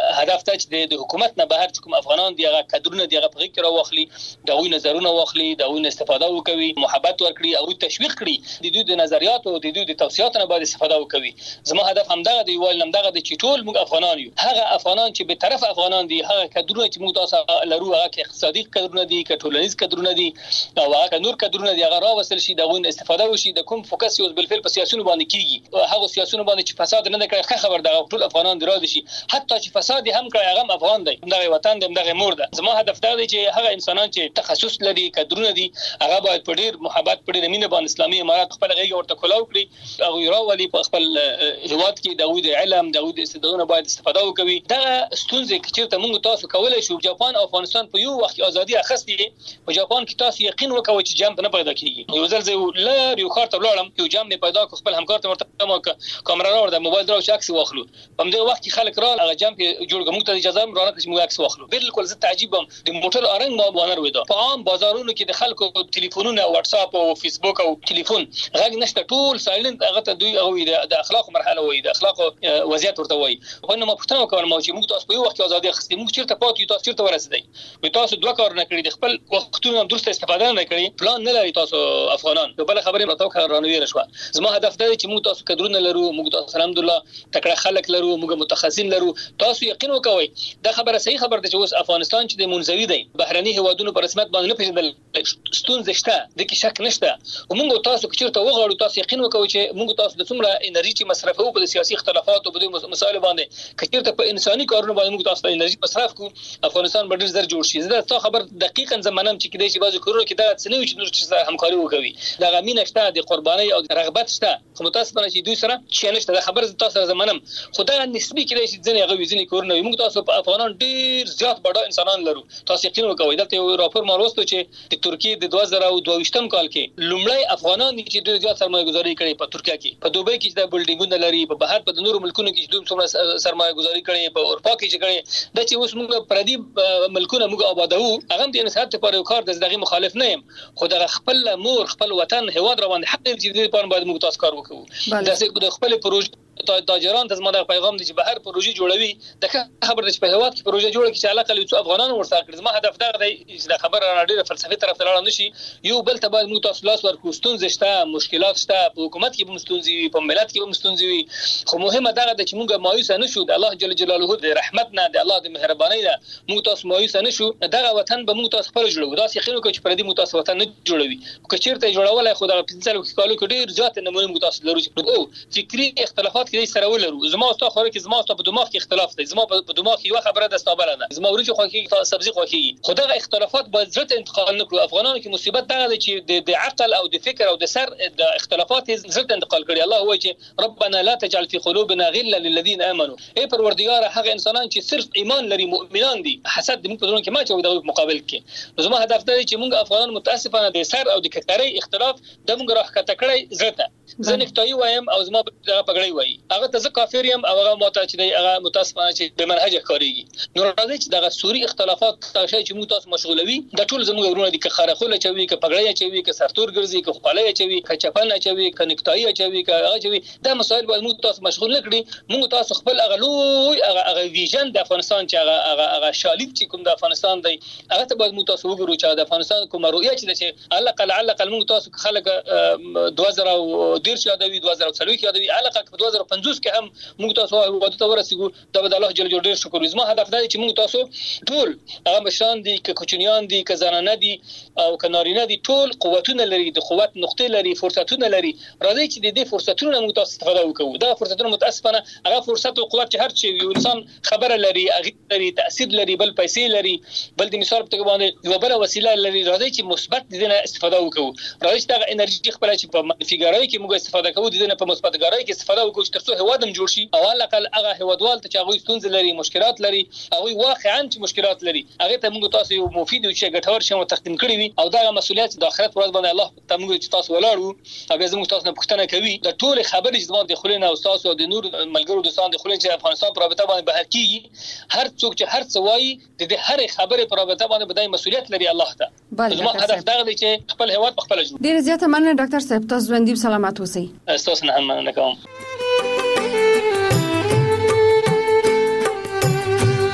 هدف ته چې د حکومت نه بهر کوم افغانان دی هغه کډرونه دی هغه په غیر واخلي د وی نظرونه واخلي د وی استفاده وکوي محبت ورکړي او تشویق کړي د دوی د نظریات او د دوی د توصيات نه باید استفاده وکوي. زما هدف همدغه دی ویل همدغه د چې ټول موږ افغانان یو هغه افغانان چې به طرف افغانان دي هغه کډرونه چې موږ تاسو لرو هغه کې اقتصادي کډرونه دي کټولنیز کډرونه دي او هغه نور کډرونه دي هغه راوصل شي د وین استفاده وشي د کوم فوکس یو بل فعل په سیاسيونو باندې کیږي هغه سیاسيونو باندې چې فساد نه کوي خبر دغه ټول افغانان دراد شي حتی چې فساد هم کوي هغه افغان دی دغه وطن دی دغه مور ده. زما هدف دا دی چې هغه انسانان چې تخصص لري کډرونه دي هغه باید په ډیر محبت په ډیر مینه باندې اسلامي امارات خپل غیږ ورته کولاو کړی هغه راولي په خپل هیواد کې د علم د استعدادونو باید استفاده وکوي. دا ستونزې چې ته موږ تاسو کولای شو جاپان او افغانستان په یو وخت ازادي اخستې په جاپان کې تاسو یقین وکوي چې جام نه پیدا کیږي. یو ځل زه لار یو خاطر لاړم یو جام نه پیدا کو خپل همکار ته ورته ما کیمرا راوړ د موبایل درو عکس واخلو په دې وخت کې خلک را هغه جام کې جوړ کوم ته اجازه مرانه چې موږ عکس واخلو. بالکل زه تعجبم د موټر ارنګ ما بانر وېدا په عام بازارونو کې د خلکو ټلیفونونه واتس اپ او فیسبوک او ټلیفون غږ نشته ټول سایلنت هغه ته دوی هغه د اخلاق مرحله وې د اخلاق وضعیت ورته وای. خو نو ما پښتنه وکړم چې موږ تاسو په یو وخت ازادي اخستې موږ چیرته پاتې تاسو چیرته ورسېدای وي تاسو دوه کار نه کړی د خپل وختونو درسته استفاده نه کړی پلان نه لري تاسو افغانان نو بل خبره متو کارانوي رشوه. زما هدف دا چې موږ تاسو کډرونه لرو موږ تاسو الحمدلله تکړه خلک لرو موږ متخصصین لرو تاسو یقین وکوي دا خبره صحیح خبره ده چې اوس افغانستان چې د منځوي دی بهرني هوادونو په رسمیت باندې نه پیژندل ستونزه شته د کې شک نشته او موږ تاسو چیرته وغواړو تاسو یقین وکوي چې موږ تاسو د څومره انرژي چې مصرفو په سیاسي اختلافات او په مسایلو باندې کچیرته په انساني کارونو باندې موږ تاسو ته انرژي مصرف کو افغانستان ډېر زر جوړ شي. زه تاسو خبر دقیقاً زمانم چې کېدای شي بعضو کورونو کې دا څه نه وي چې نور چې همکاري وکوي دا غمینه شته د قرباني او رغبت شته خو متاسفانه چې دوی سره چې نشته دا خبر تاسو زمانم خدای نسبی کېدای شي ځنې هغه وزنی کورونه موږ تاسو په افغانان ډېر زیات بډا انسانان لرو تاسو یقین وکوي دا یو راپور ما وروسته چې د ترکیه د دوه زره او دوه ویشتم کال کې لومړی افغانان چې ډېر زیات سرمایه گذاري کړې په ترکیه کې په دوبۍ کې د بلډینګونو لري په بهر په نورو ملکونو کې دوی څومره سرمایه گذاري کړې په اروپا کې چې کړې د چې اوس موږ پردي ملکونه موږ آبادو هغه د انسان لپاره یو کار د دغه مخالف نه يم خو د خپل مور خپل وطن هواد روان حق دې چې په باندې موږ تاسو کار وکړو د خپل پروژه تاجران د زموږ پیغام دی چې بهر پروژه جوړوي د خبر د په هواد کې پروژه جوړه کی چې علاقه لوي افغانان ورسره کړي زما هدف دا دی چې د خبر راډیو فلسفي طرف ته لاړ نشي یو بل ته باید موږ تاسو لاس ورکو ستونزې شته مشکلات شته په حکومت کې به ستونزې په ملت کې به ستونزې خو مهمه دا ده چې موږ مایوس نه شو د الله جل جلاله د رحمت نه د الله د مهرباني نه موږ تاسو مایوس نه شو دغه وطن به موږ تاسو خپل جوړو دا څه خینو چې پردي موږ تاسو وطن نه جوړوي که چیرته جوړول خو د پنځه کالو کې ډیر ځات نمونه موږ تاسو لرو او فکری اختلافات کې سره ولرو زما او تاسو خو کې زما او په دماغ کې اختلاف دی زما په دماغ کې یو خبره ده ستابره ده زما ورته خو کې تاسو سبزي خو کې خدای اختلافات باید زړه انتقال نکړو افغانانو کې مصیبت دا ده چې د عقل او د فکر او د سر د اختلافات زړه انتقال کړي الله وایي چې ربنا لا تجعل في قلوبنا غلا للذين امنوا اي پروردگار هغه انسانان چې صرف ایمان لري مؤمنان دي حسد د موږ په ځون کې ما چې د مقابل کې زما هدف دا چې موږ افغانان متاسفانه د سر او د ککرۍ اختلاف د موږ راخته کړی زړه زه نکتای وایم او زما په پګړی وای هغه ته کافر یم او هغه ماته چې دی هغه متاسفانه چې به منهج کاریږي نو راځي چې دغه سوري اختلافات تاسو چې موږ تاسو مشغولوي د ټول زموږ ورونه دي که خارخوله چوي که پګړی چوي که سرتور ګرځي که خپلای چوي که چپن چوي که نکتای چوي که هغه چوي دا مسائل باید موږ تاسو مشغول نکړي موږ تاسو خپل هغه لوی هغه هغه ویژن د افغانستان چې هغه هغه هغه شالید چې کوم د افغانستان دی هغه ته باید موږ تاسو وګورو چې د افغانستان کومه رؤیه چې چې الله قل علق موږ تاسو خلک دوه زره ډیر یادوي دوه زره څلوي یادوي علاقه په دوه زره پنځوس کې هم موږ تاسو وادي ته ورسېګو دا به الله جل جلاله شکر زما هدف دا چې موږ تاسو ټول هغه مشران دي که کوچنیان دي که زنانه دي او که نارینه دي ټول قوتونه لري د قوت نقطې لري فرصتونه لري راځي چې د دې فرصتونو موږ تاسو استفاده وکړو دا فرصتونه متاسفانه هغه فرصت او قوت چې هر چی یو انسان خبره لري هغه لري تاثیر لري بل پیسې لري بل د مثال په باندې یو بل وسیله لري راځي چې مثبت دي نه استفاده وکړو راځي چې دا انرژي خپل چې په منفي ګرای کې موږ استفاده کوو د نه په مثبت ګرای کې استفاده وکړو چې ترڅو هوادم جوړ شي او الاقل هغه هوادوال ته چې هغه ستونزې لري مشکلات لري هغه واقعا چې مشکلات لري هغه ته موږ تاسو یو مفید او چې ګټور شوم تقدیم کړی وي او دا مسؤلیت د آخرت ورځ باندې الله ته موږ چې تاسو ولاړو او به موږ تاسو نه پوښتنه کوي د ټول خبرې چې زموږ د خلینو او تاسو د نور ملګرو دوستان د خلینو چې افغانستان پر رابطه باندې بحث کیږي هر څوک چې هر څه وایي د دې هر خبرې پر رابطه باندې بدای مسؤلیت لري الله ته زموږ هدف دا دی چې خپل هیواد خپل جوړ ډیر زیاته مننه ډاکټر صاحب تاسو ژوندۍ سلامات اوسئ تاسو نه هم مننه کوم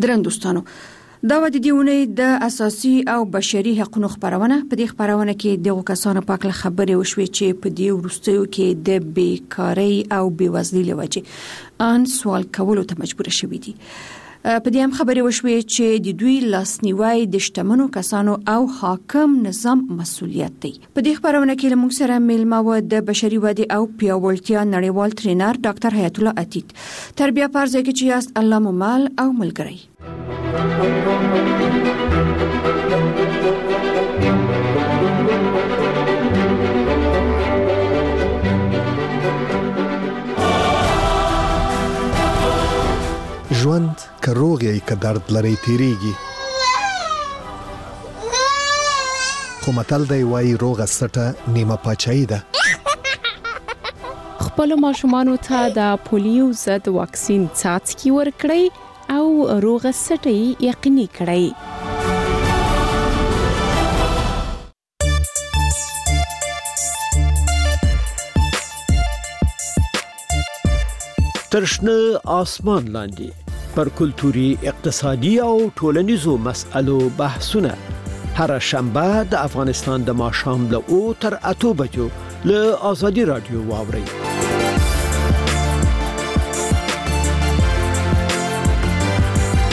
درندوستانو دا و د دیونې د اساسي او بشري حقوقو خبرونه په دې خبرونه کې دغه کسانو په اړه خبرې وشوي چې په دې ورستیو کې د بیکاری او بیوزلۍ لوجه ان سوال کولو ته مجبور شوي دي. په دې هم خبرې وشوي چې د دوی لاسنیوي د شتمنو کسانو او حاکم نظام مسؤلیت دی. په دې خبرونه کې موږ سره میلمه و د بشري ودې او پیاوړتیا نړیوال ټرینر ډاکټر حیات الله عتیق. تربیه پرځای کې چې یاست الله ممال او ملګری. ژوند که روغ یې که درد لري تیریږي، خو متل دی وایي روغه سټه نیمه پاچاهي ده. خپل ماشومانو ته د پولیو ضد واکسین څاڅکي ورکړئ او روغه سټه یقیني کړئ. ترشنه آسمان لاندې پر کلتوري، اقتصادي او ټولنیزو مسألو بحثونه هر شنبه د افغانستان د ماښام له او تر اتو بجو له آزادي رادیو واوري.